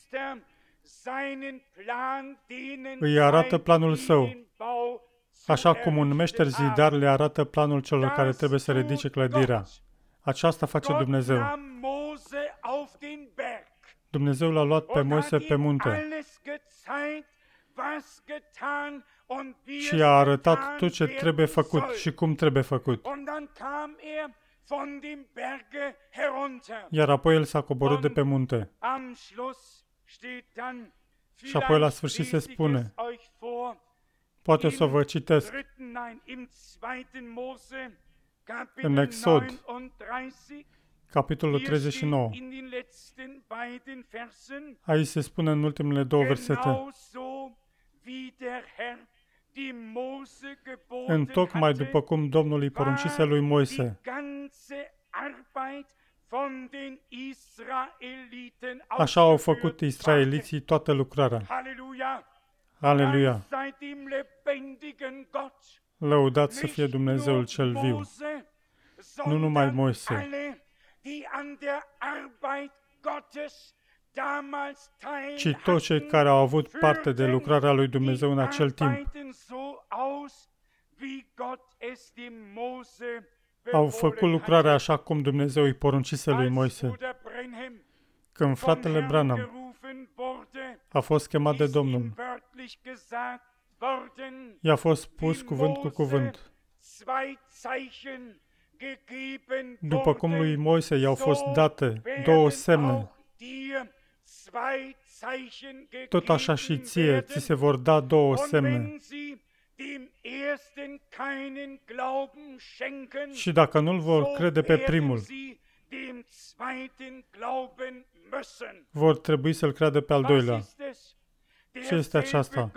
îi arată planul său, așa cum un meșter zidar le arată planul celor care trebuie să ridice clădirea. Aceasta face Dumnezeu. Dumnezeu l-a luat pe Moise pe munte și i-a arătat tot ce trebuie făcut și cum trebuie făcut. Iar apoi el s-a coborât de pe munte. Și apoi la sfârșit se spune, poate o să vă citesc, în Exod, capitolul treizeci și nouă. Aici se spune în ultimele două versete, întocmai după cum Domnul îi poruncise lui Moise, așa au făcut israeliții toată lucrarea. Aleluia! Lăudat să fie Dumnezeul cel viu! Nu numai Moise, ci toți cei care au avut parte de lucrarea lui Dumnezeu în acel timp au făcut lucrarea așa cum Dumnezeu îi poruncise lui Moise. Când fratele Branham a fost chemat de Domnul, i-a fost spus cuvânt cu cuvânt. După cum lui Moise i-au fost date două semne, tot așa și ție ți se vor da două semne. Și dacă nu-l vor crede pe primul, vor trebui să-l creadă pe al doilea. Ce este aceasta?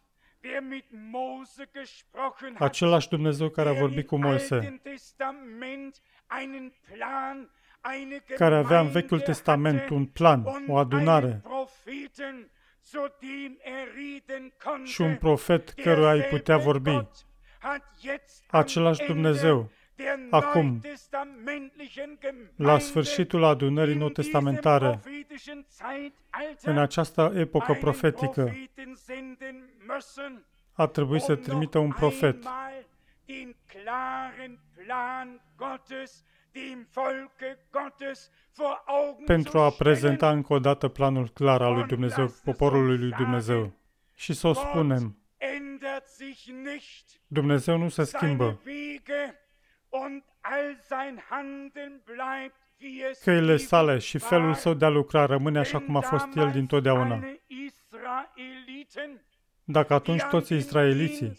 Același Dumnezeu care a vorbit cu Moise, care avea în Vechiul Testament un plan, o adunare și un profet căruia îi putea vorbi. Același Dumnezeu, acum, la sfârșitul adunării nou-testamentare, în această epocă profetică, a trebuit să trimită un profet pentru a prezenta încă o dată planul clar al lui Dumnezeu, poporului lui Dumnezeu. Și să o spunem, Dumnezeu nu se schimbă. Căile sale și felul său de a lucra rămâne așa cum a fost el dintotdeauna. Dacă atunci toți israeliții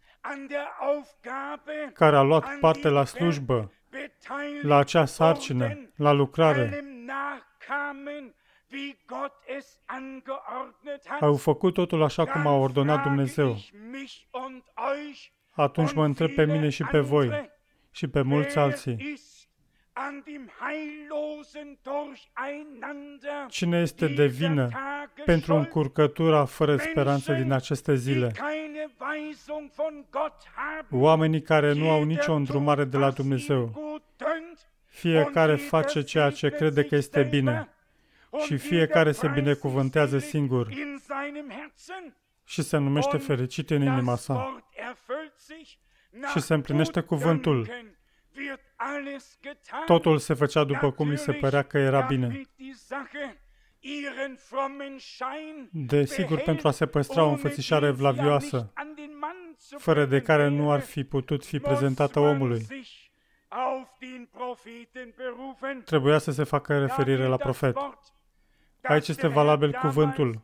care au luat parte la slujbă, la acea sarcină, la lucrare, au făcut totul așa cum a ordonat Dumnezeu, atunci mă întreb pe mine și pe voi și pe mulți alții, cine este de vină pentru încurcătura fără speranță din aceste zile? Oamenii care nu au nicio îndrumare de la Dumnezeu. Fiecare face ceea ce crede că este bine și fiecare se binecuvântează singur și se numește fericit în inima sa. Și se împlinește cuvântul. Totul se făcea după cum îi se părea că era bine. Desigur, pentru a se păstra o înfățișare evlavioasă, fără de care nu ar fi putut fi prezentată omului, trebuia să se facă referire la profet. Aici este valabil cuvântul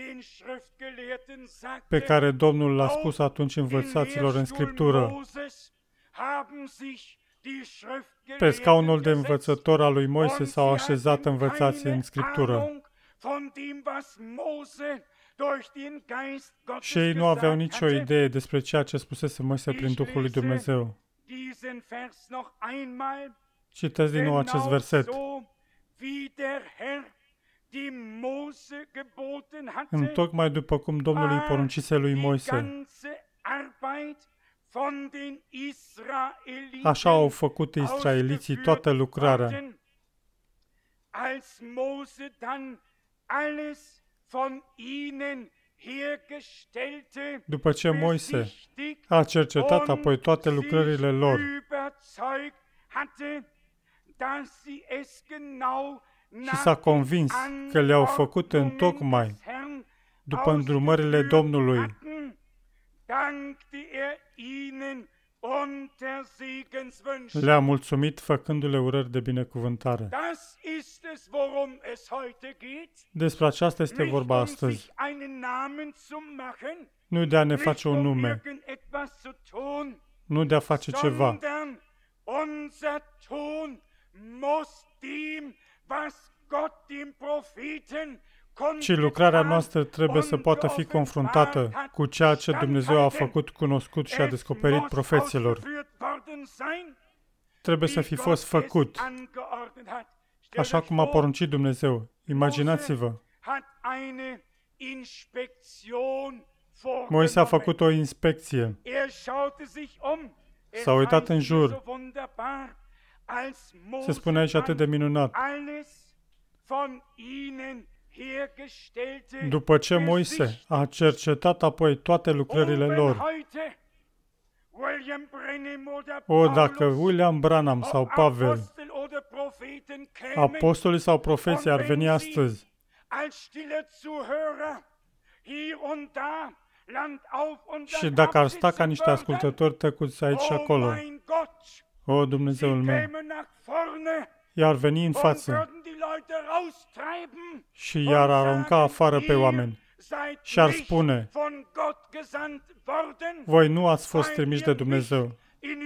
pe care Domnul l-a spus atunci învățaților în Scriptură. Pe scaunul de învățător al lui Moise s-au așezat învățații în Scriptură. Și ei nu aveau nicio idee despre ceea ce spusese Moise prin Duhul lui Dumnezeu. Citesc din nou acest verset. Întocmai după cum Domnul îi poruncise lui Moise, așa au făcut israeliții toată lucrarea. După ce Moise a cercetat apoi toate lucrările lor și s-a convins că le-au făcut întocmai după îndrumările Domnului, und der Segenswünsche. Le-a mulțumit făcându-le urări de binecuvântare. Das ist es, worum es heute geht. Despre aceasta este Nicht vorba um astăzi. sich einen Namen zu machen, Nu de a ne nicht face un um nume, irgendetwas zu tun, nu de a face ceva, sondern unser Tun muss dem, was Gott dem Propheten ci lucrarea noastră trebuie să poată fi confruntată cu ceea ce Dumnezeu a făcut cunoscut și a descoperit profeților. Trebuie să fi fost făcut, așa cum a poruncit Dumnezeu. Imaginați-vă, Moise a făcut o inspecție, s-a uitat în jur, se spune aici atât de minunat. După ce Moise a cercetat apoi toate lucrările lor, o, dacă William Branham sau Pavel, apostolii sau profeții ar veni astăzi și dacă ar sta ca niște ascultători tăcuți aici și acolo, o, Dumnezeul meu, i-ar veni în față și i-ar arunca afară pe oameni și ar spune: voi nu ați fost trimiși de Dumnezeu,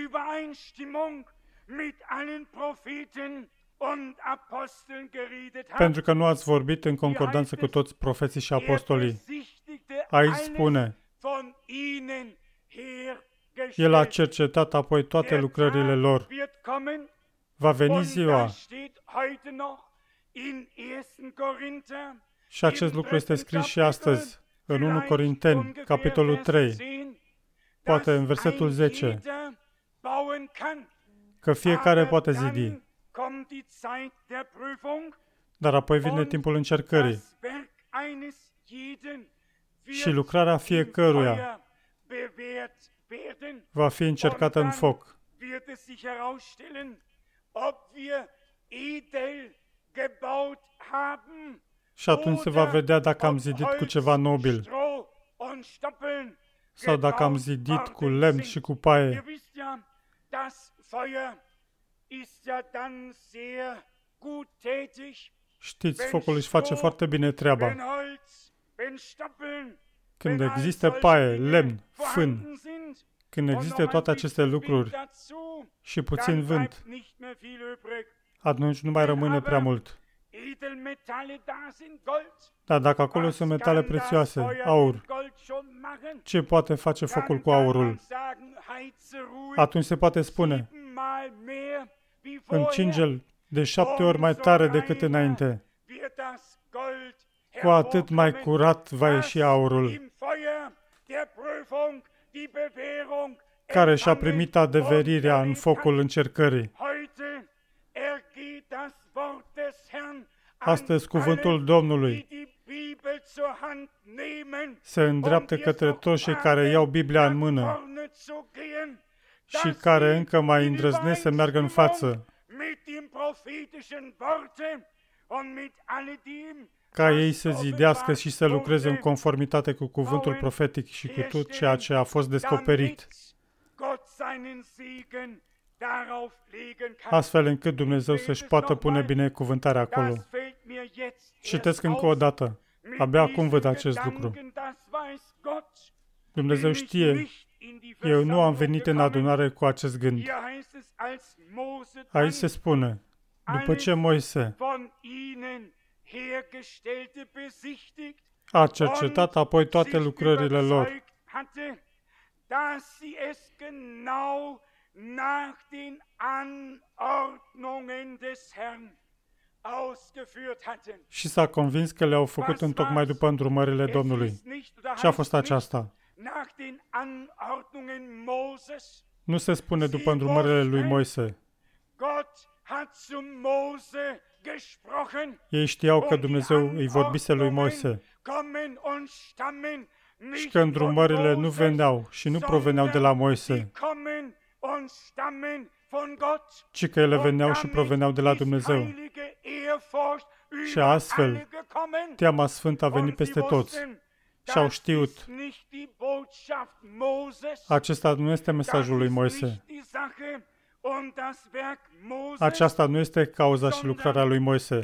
pentru că nu ați vorbit în concordanță cu toți profeții și apostolii. Aici spune: El a cercetat apoi toate lucrările lor. Va veni ziua. Și acest lucru este scris și astăzi, în întâi Corinteni, capitolul trei, poate în versetul zece, că fiecare poate zidi. Dar apoi vine timpul încercării și lucrarea fiecăruia va fi încercată în foc. Și atunci se va vedea dacă am zidit cu ceva nobil sau dacă am zidit cu lemn și cu paie. Știți, focul își face foarte bine treaba. Când există paie, lemn, fân, când există toate aceste lucruri și puțin vânt, atunci nu mai rămâne prea mult. Dar dacă acolo sunt metale prețioase, aur, ce poate face focul cu aurul? Atunci se poate spune: încinge-l de șapte ori mai tare decât înainte. Cu atât mai curat va ieși aurul, care și-a primit adeverirea în focul încercării. Astăzi cuvântul Domnului se îndreaptă către toți cei care iau Biblia în mână și care încă mai îndrăznesc să meargă în față, ca ei să zidească și să lucreze în conformitate cu cuvântul profetic și cu tot ceea ce a fost descoperit, astfel încât Dumnezeu să-și poată pune binecuvântarea acolo. Citesc încă o dată. Abia acum văd acest lucru. Dumnezeu știe. Eu nu am venit în adunare cu acest gând. Aici se spune: după ce Moise a cercetat apoi toate lucrările lor, nach den Anordnungen des Herrn ausgeführt hatten. Și s-a convins că le-au făcut întocmai după îndrumările Domnului. Ce a fost aceasta? Nach den Anordnungen Moses. Nu se spune după îndrumările lui Moise. Gott hat zu Mose gesprochen. Ei știau că Dumnezeu îi vorbise lui Moise și că îndrumările nu veneau și nu proveneau de la Moise, ci că ele veneau și proveneau de la Dumnezeu. Și astfel, teama sfântă a venit peste toți și-au știut. Acesta nu este mesajul lui Moise. Aceasta nu este cauza și lucrarea lui Moise,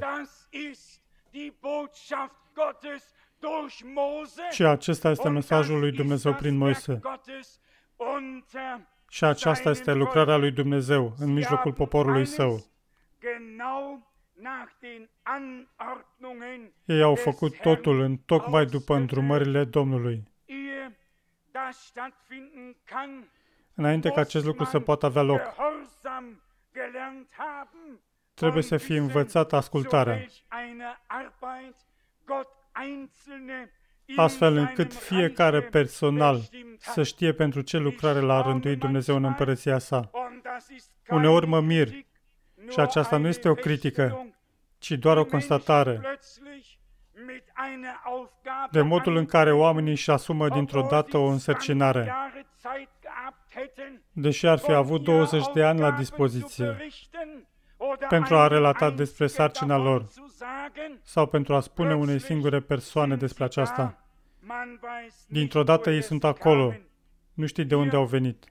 ci acesta este mesajul lui Dumnezeu prin Moise. Și aceasta este lucrarea lui Dumnezeu în mijlocul poporului său. Ei au făcut totul în tocmai după îndrumările Domnului. Înainte ca acest lucru să poată avea loc, trebuie să fie învățat ascultarea, astfel încât fiecare personal să știe pentru ce lucrare l-a rânduit Dumnezeu în împărăția sa. Uneori mă mir, și aceasta nu este o critică, ci doar o constatare, de modul în care oamenii își asumă dintr-o dată o însărcinare, deși ar fi avut douăzeci de ani la dispoziție, pentru a relata despre sarcina lor sau pentru a spune unei singure persoane despre aceasta. Dintr-o dată ei sunt acolo, nu știi de unde au venit.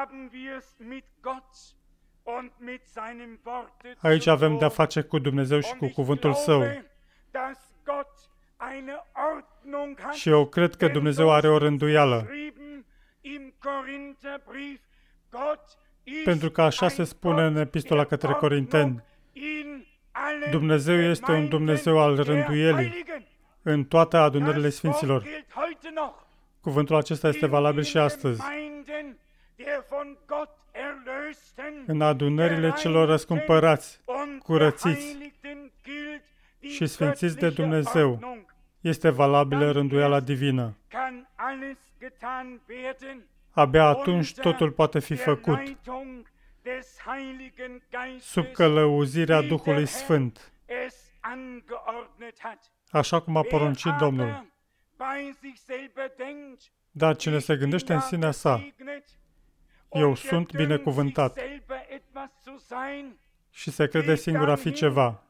Aici avem de-a face cu Dumnezeu și cu cuvântul Său. Și eu cred că Dumnezeu are o rânduială, pentru că așa se spune în Epistola către Corinteni. Dumnezeu este un Dumnezeu al rânduielii în toate adunările Sfinților. Cuvântul acesta este valabil și astăzi. În adunările celor răscumpărați, curățiți și sfințiți de Dumnezeu, este valabilă rânduiala divină. Abia atunci totul poate fi făcut, sub călăuzirea Duhului Sfânt, așa cum a poruncit Domnul. Dar cine se gândește în sinea sa, eu sunt binecuvântat, și se crede singur a fi ceva,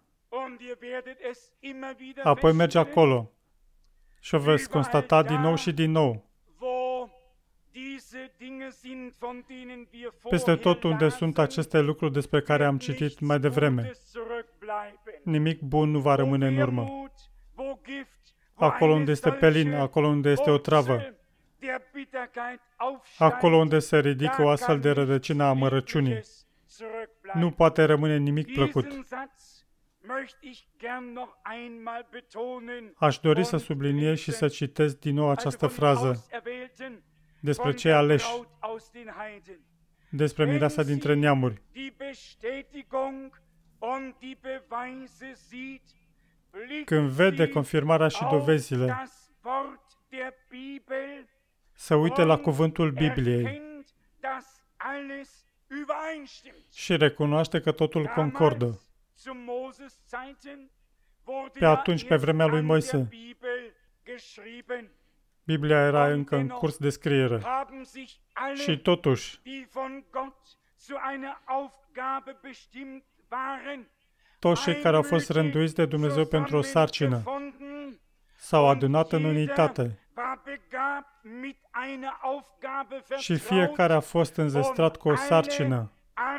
apoi merge acolo și o veți constata din nou și din nou. Peste tot unde sunt aceste lucruri despre care am citit mai devreme, nimic bun nu va rămâne în urmă. Acolo unde este pelin, acolo unde este o travă, acolo unde se ridică o astfel de rădăcină a amărăciunii, nu poate rămâne nimic plăcut. Aș dori să subliniez și să citesc din nou această frază despre cei aleși, despre mireasa dintre neamuri. Când vede confirmarea și dovezile, să uite la cuvântul Bibliei și recunoaște că totul concordă. Pe atunci, pe vremea lui Moise, Biblia era încă în curs de scriere. Și totuși, toți cei care au fost rânduiți de Dumnezeu pentru o sarcină s-au adunat în unitate și fiecare a fost înzestrat cu o sarcină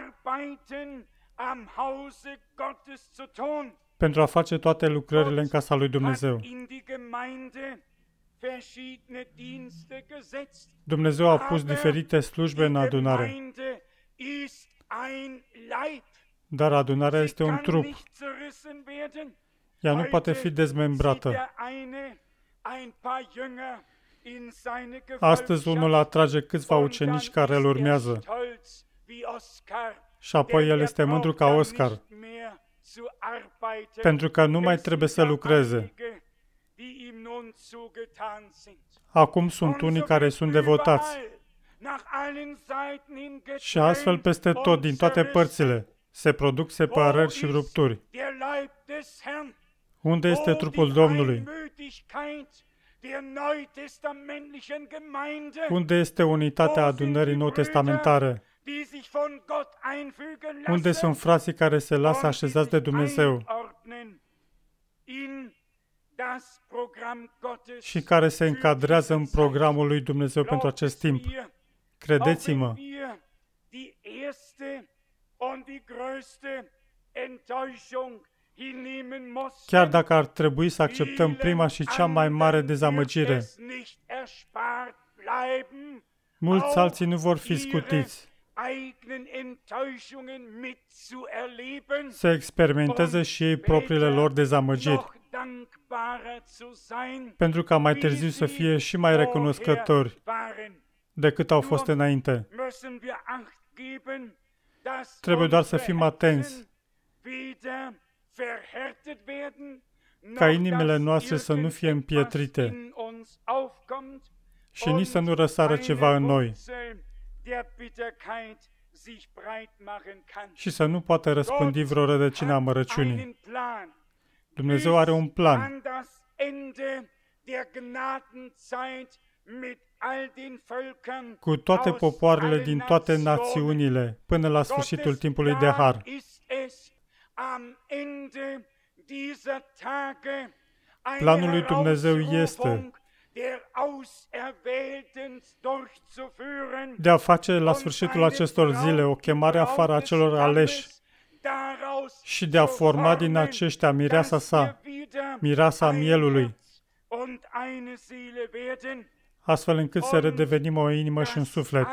pentru a face toate lucrările în casa lui Dumnezeu. Dumnezeu a pus diferite slujbe în adunare, dar adunarea este un trup. Ea nu poate fi dezmembrată. Astăzi unul atrage câțiva ucenici care îl urmează și apoi el este mândru ca Oscar, pentru că nu mai trebuie să lucreze. Acum sunt unii care sunt devotați și astfel peste tot, din toate părțile, se produc separări și rupturi. Unde este trupul Domnului? Unde este unitatea adunării nou-testamentare? Unde sunt frații care se lasă așezați de Dumnezeu? și care se încadrează în programul lui Dumnezeu pentru acest timp. Credeți-mă, chiar dacă ar trebui să acceptăm prima și cea mai mare dezamăgire, mulți alții nu vor fi scutiți să experimenteze și ei propriile lor dezamăgiri, pentru ca mai târziu să fie și mai recunoscători decât au fost înainte. Trebuie doar să fim atenți ca inimile noastre să nu fie împietrite și nici să nu răsară ceva în noi și să nu poată răspândi vreo rădăcină a amărăciunii. Dumnezeu are un plan cu toate popoarele din toate națiunile până la sfârșitul timpului de har. Planul lui Dumnezeu este de a face la sfârșitul acestor zile o chemare afară a celor aleși și de a forma din aceștia mireasa sa, mireasa mielului, astfel încât să redevenim o inimă și un suflet.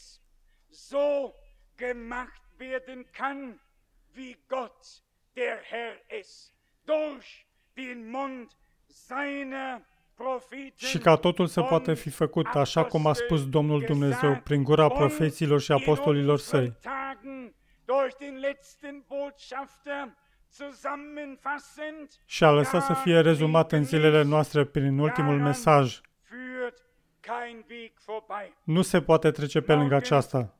Și ca totul să poată fi făcut așa cum a spus Domnul Dumnezeu prin gura profeților și apostolilor săi. Și a lăsat să fie rezumat în zilele noastre prin ultimul mesaj. Nu se poate trece pe lângă aceasta.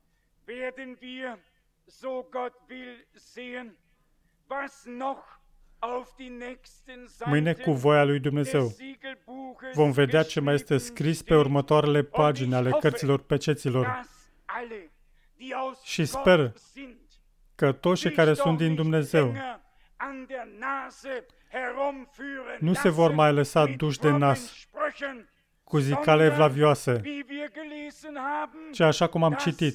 Mâine, cu voia lui Dumnezeu, vom vedea ce mai este scris pe următoarele pagini ale cărților peceților. Și sper că toți cei care sunt din Dumnezeu nu se vor mai lăsa duși de nas cu zicale evlavioase, ci așa cum am citit,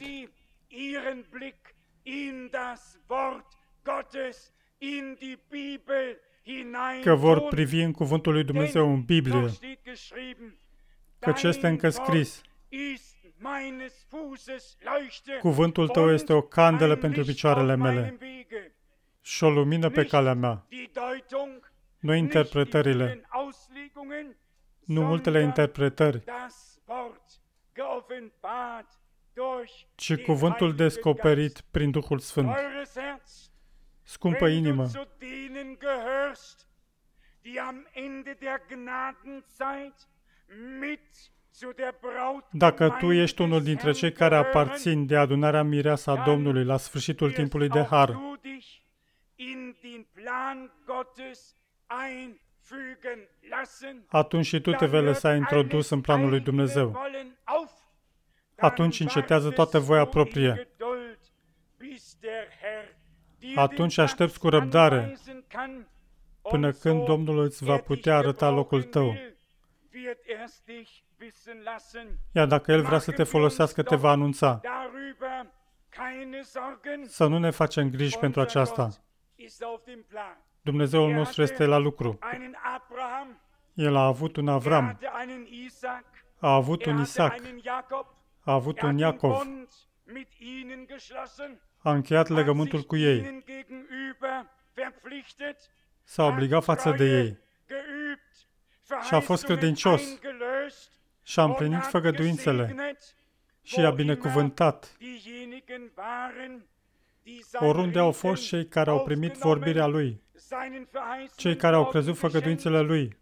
că vor privi în cuvântul lui Dumnezeu în Biblie, căci este încă scris: cuvântul tău este o candelă pentru picioarele mele și o lumină pe calea mea. Nu interpretările, nu multele interpretări, ci cuvântul descoperit prin Duhul Sfânt. Scumpă inimă, dacă tu ești unul dintre cei care aparțin de adunarea mireasă a Domnului la sfârșitul timpului de har, atunci și tu te vei lăsa introdus în planul lui Dumnezeu. Atunci încetează toată voia proprie. Atunci aștepți cu răbdare până când Domnul îți va putea arăta locul tău. Iar dacă El vrea să te folosească, te va anunța. Să nu ne facem griji pentru aceasta. Dumnezeul nostru este la lucru. El a avut un Avram, a avut un Isaac, a avut un Iacov, a încheiat legământul cu ei, s-a obligat față de ei și a fost credincios și a împlinit făgăduințele și i-a binecuvântat. Oriunde au fost cei care au primit vorbirea Lui, cei care au crezut făgăduințele Lui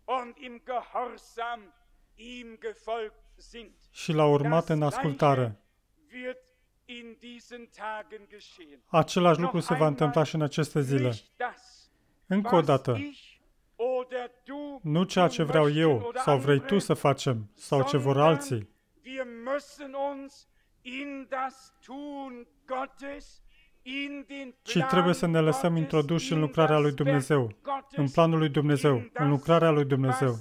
și l-au urmat în ascultare. Același lucru se va întâmpla și în aceste zile. Încă o dată, nu ceea ce vreau eu sau vrei tu să facem sau ce vor alții, ci trebuie să ne lăsăm introduși în lucrarea lui Dumnezeu, în planul lui Dumnezeu, în lucrarea lui Dumnezeu.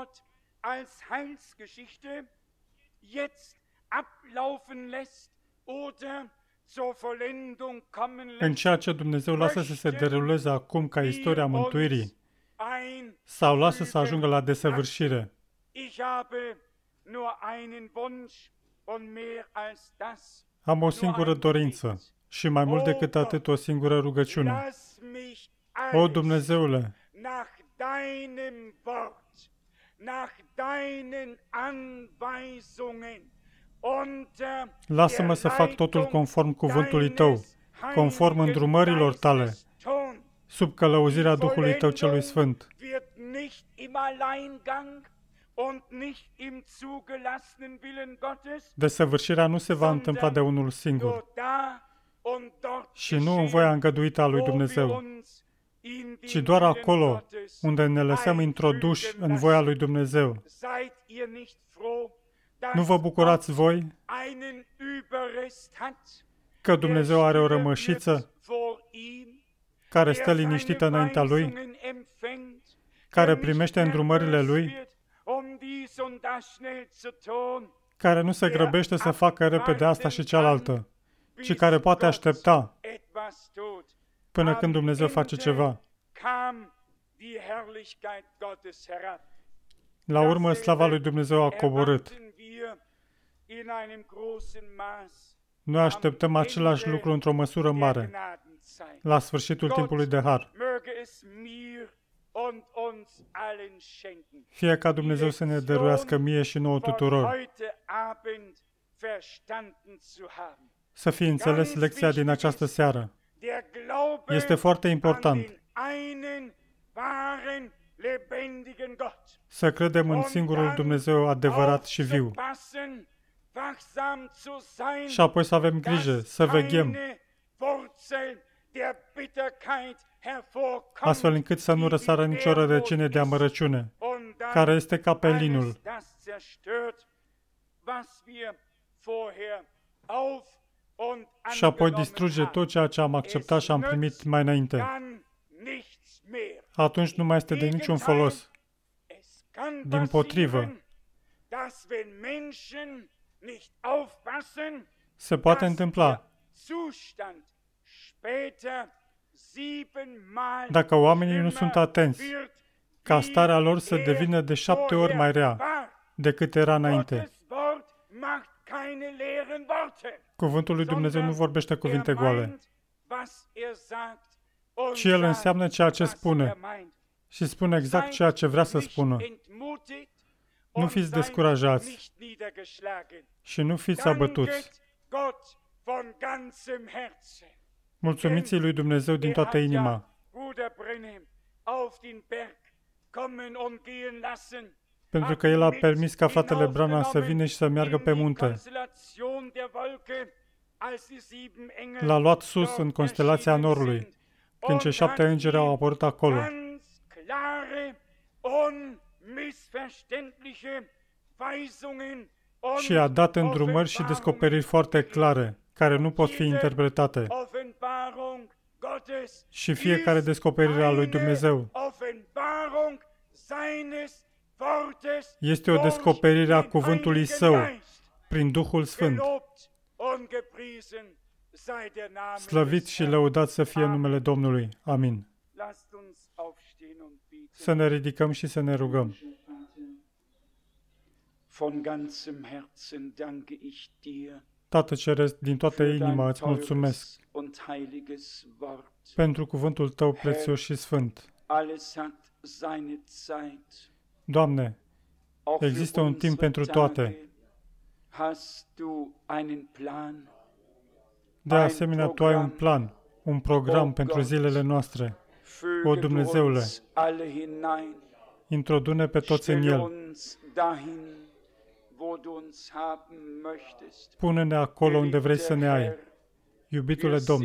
În ceea ce Dumnezeu lasă să se deruleze acum ca istoria mântuirii, sau lasă să ajungă la desăvârșire. Am o singură dorință și mai mult decât atât o singură rugăciune. O, Dumnezeule, lasă-mă să fac totul conform cuvântului Tău, conform îndrumărilor Tale, sub călăuzirea Duhului Tău celui Sfânt. Desăvârșirea nu se va întâmpla de unul singur și nu în voia îngăduită a lui Dumnezeu, ci doar acolo unde ne lăsăm introduși în voia lui Dumnezeu. Nu vă bucurați voi că Dumnezeu are o rămășiță care stă liniștită înaintea Lui, care primește îndrumările Lui, care nu se grăbește să facă repede asta și cealaltă, ci care poate aștepta până când Dumnezeu face ceva. La urmă, slava lui Dumnezeu a coborât. Noi așteptăm același lucru într-o măsură mare, la sfârșitul timpului de har. Fie ca Dumnezeu să ne dăruiască mie și nouă tuturor să fie înțeles lecția din această seară. Este foarte important să credem în singurul Dumnezeu adevărat și viu și apoi să avem grijă, să veghem, astfel încât să nu răsară nicio rădăcină de amărăciune, care este ca pelinul, și apoi distruge tot ceea ce am acceptat și am primit mai înainte. Atunci nu mai este de niciun folos. Dimpotrivă, se poate întâmpla dacă oamenii nu sunt atenți, ca starea lor să devină de șapte ori mai rea decât era înainte. Cuvântul lui Dumnezeu nu vorbește cuvinte goale, ci El înseamnă ceea ce spune și spune exact ceea ce vrea să spună. Nu fiți descurajați și nu fiți abătuți. Mulțumiți lui Dumnezeu din toată inima. Pentru că El a permis ca fratele Branham să vină și să meargă pe munte. L-a luat sus în constelația norului, când cei șapte îngeri au apărut acolo. Și a dat îndrumări și descoperiri foarte clare, care nu pot fi interpretate. Și fiecare descoperire a lui Dumnezeu este o descoperire a cuvântului Său, prin Duhul Sfânt. Slăvit și lăudat să fie numele Domnului. Amin. Să ne ridicăm și să ne rugăm. Tată Ceresc, din toată inima îți mulțumesc pentru cuvântul Tău prețios și sfânt. Doamne, există un timp pentru toate. De asemenea, Tu ai un plan, un program pentru zilele noastre. O, Dumnezeule, introdu-ne pe toți în El. Pune-ne acolo unde vrei să ne ai. Iubitule Domn,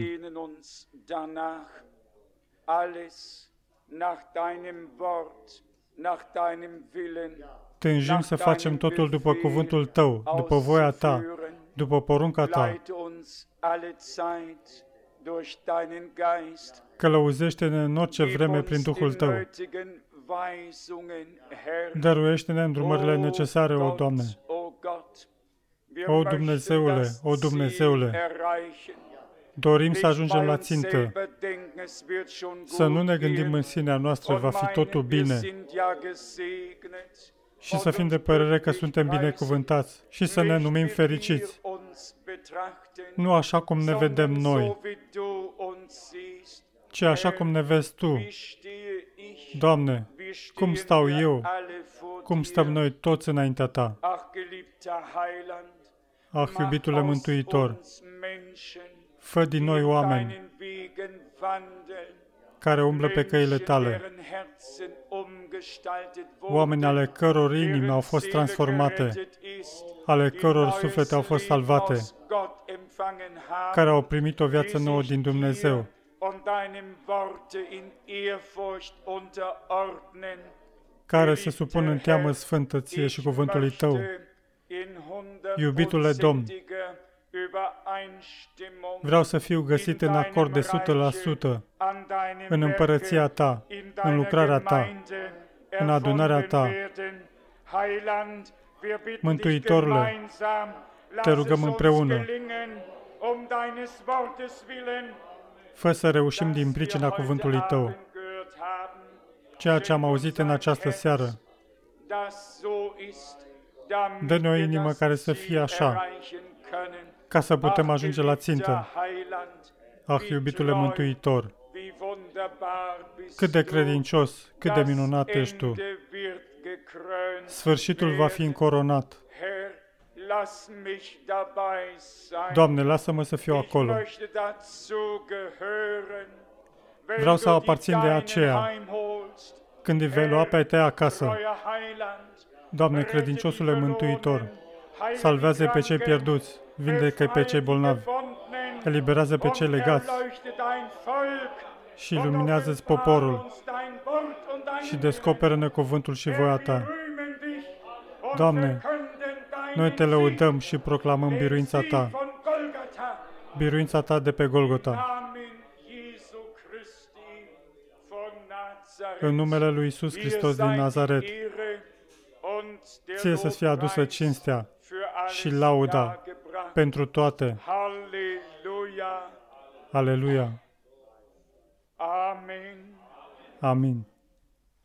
tânjim să facem totul după cuvântul Tău, după voia Ta, după porunca Ta. durch deinen Geist. Călăuzește-ne în orice vreme prin Duhul Tău. Dăruiește-ne îndrumările necesare, o Doamne. O Dumnezeule, o Dumnezeule, dorim să ajungem la țintă, să nu ne gândim în sinea noastră, va fi totul bine, și să fim de părere că suntem binecuvântați și să ne numim fericiți, nu așa cum ne vedem noi, ci așa cum ne vezi Tu. Doamne, cum stau eu, cum stăm noi toți înaintea Ta. Ah, iubitule Mântuitor, fă din noi oameni care umblă pe căile Tale, oameni ale căror inimi au fost transformate, ale căror suflete au fost salvate, care au primit o viață nouă din Dumnezeu, care se supun în teamă sfântă Ție și cuvântului Tău. Iubitule Domn, vreau să fiu găsit în acord de o sută la sută în împărăția Ta, în lucrarea Ta, în adunarea Ta. Mântuitorule, Te rugăm împreună, fă să reușim din pricina cuvântului Tău ceea ce am auzit în această seară. Dă-ne o inimă care să fie așa, ca să putem ajunge la țintă. Ah, iubitule Mântuitor, cât de credincios, cât de minunat ești Tu. Sfârșitul va fi încoronat. Doamne, lasă-mă să fiu acolo. Vreau să aparțin de aceea când îi vei lua pe ai Tăi acasă. Doamne, credinciosule Mântuitor, salvează pe cei pierduți, vindecă pe cei bolnavi, eliberează pe cei legați și iluminează-ți poporul și descoperă-ne cuvântul și voia Ta. Doamne, noi Te lăudăm și proclamăm biruința Ta, biruința Ta de pe Golgota. În numele lui Iisus Hristos din Nazaret, Ție să-ți fie adusă cinstea și lauda pentru toate. Aleluia! Amin!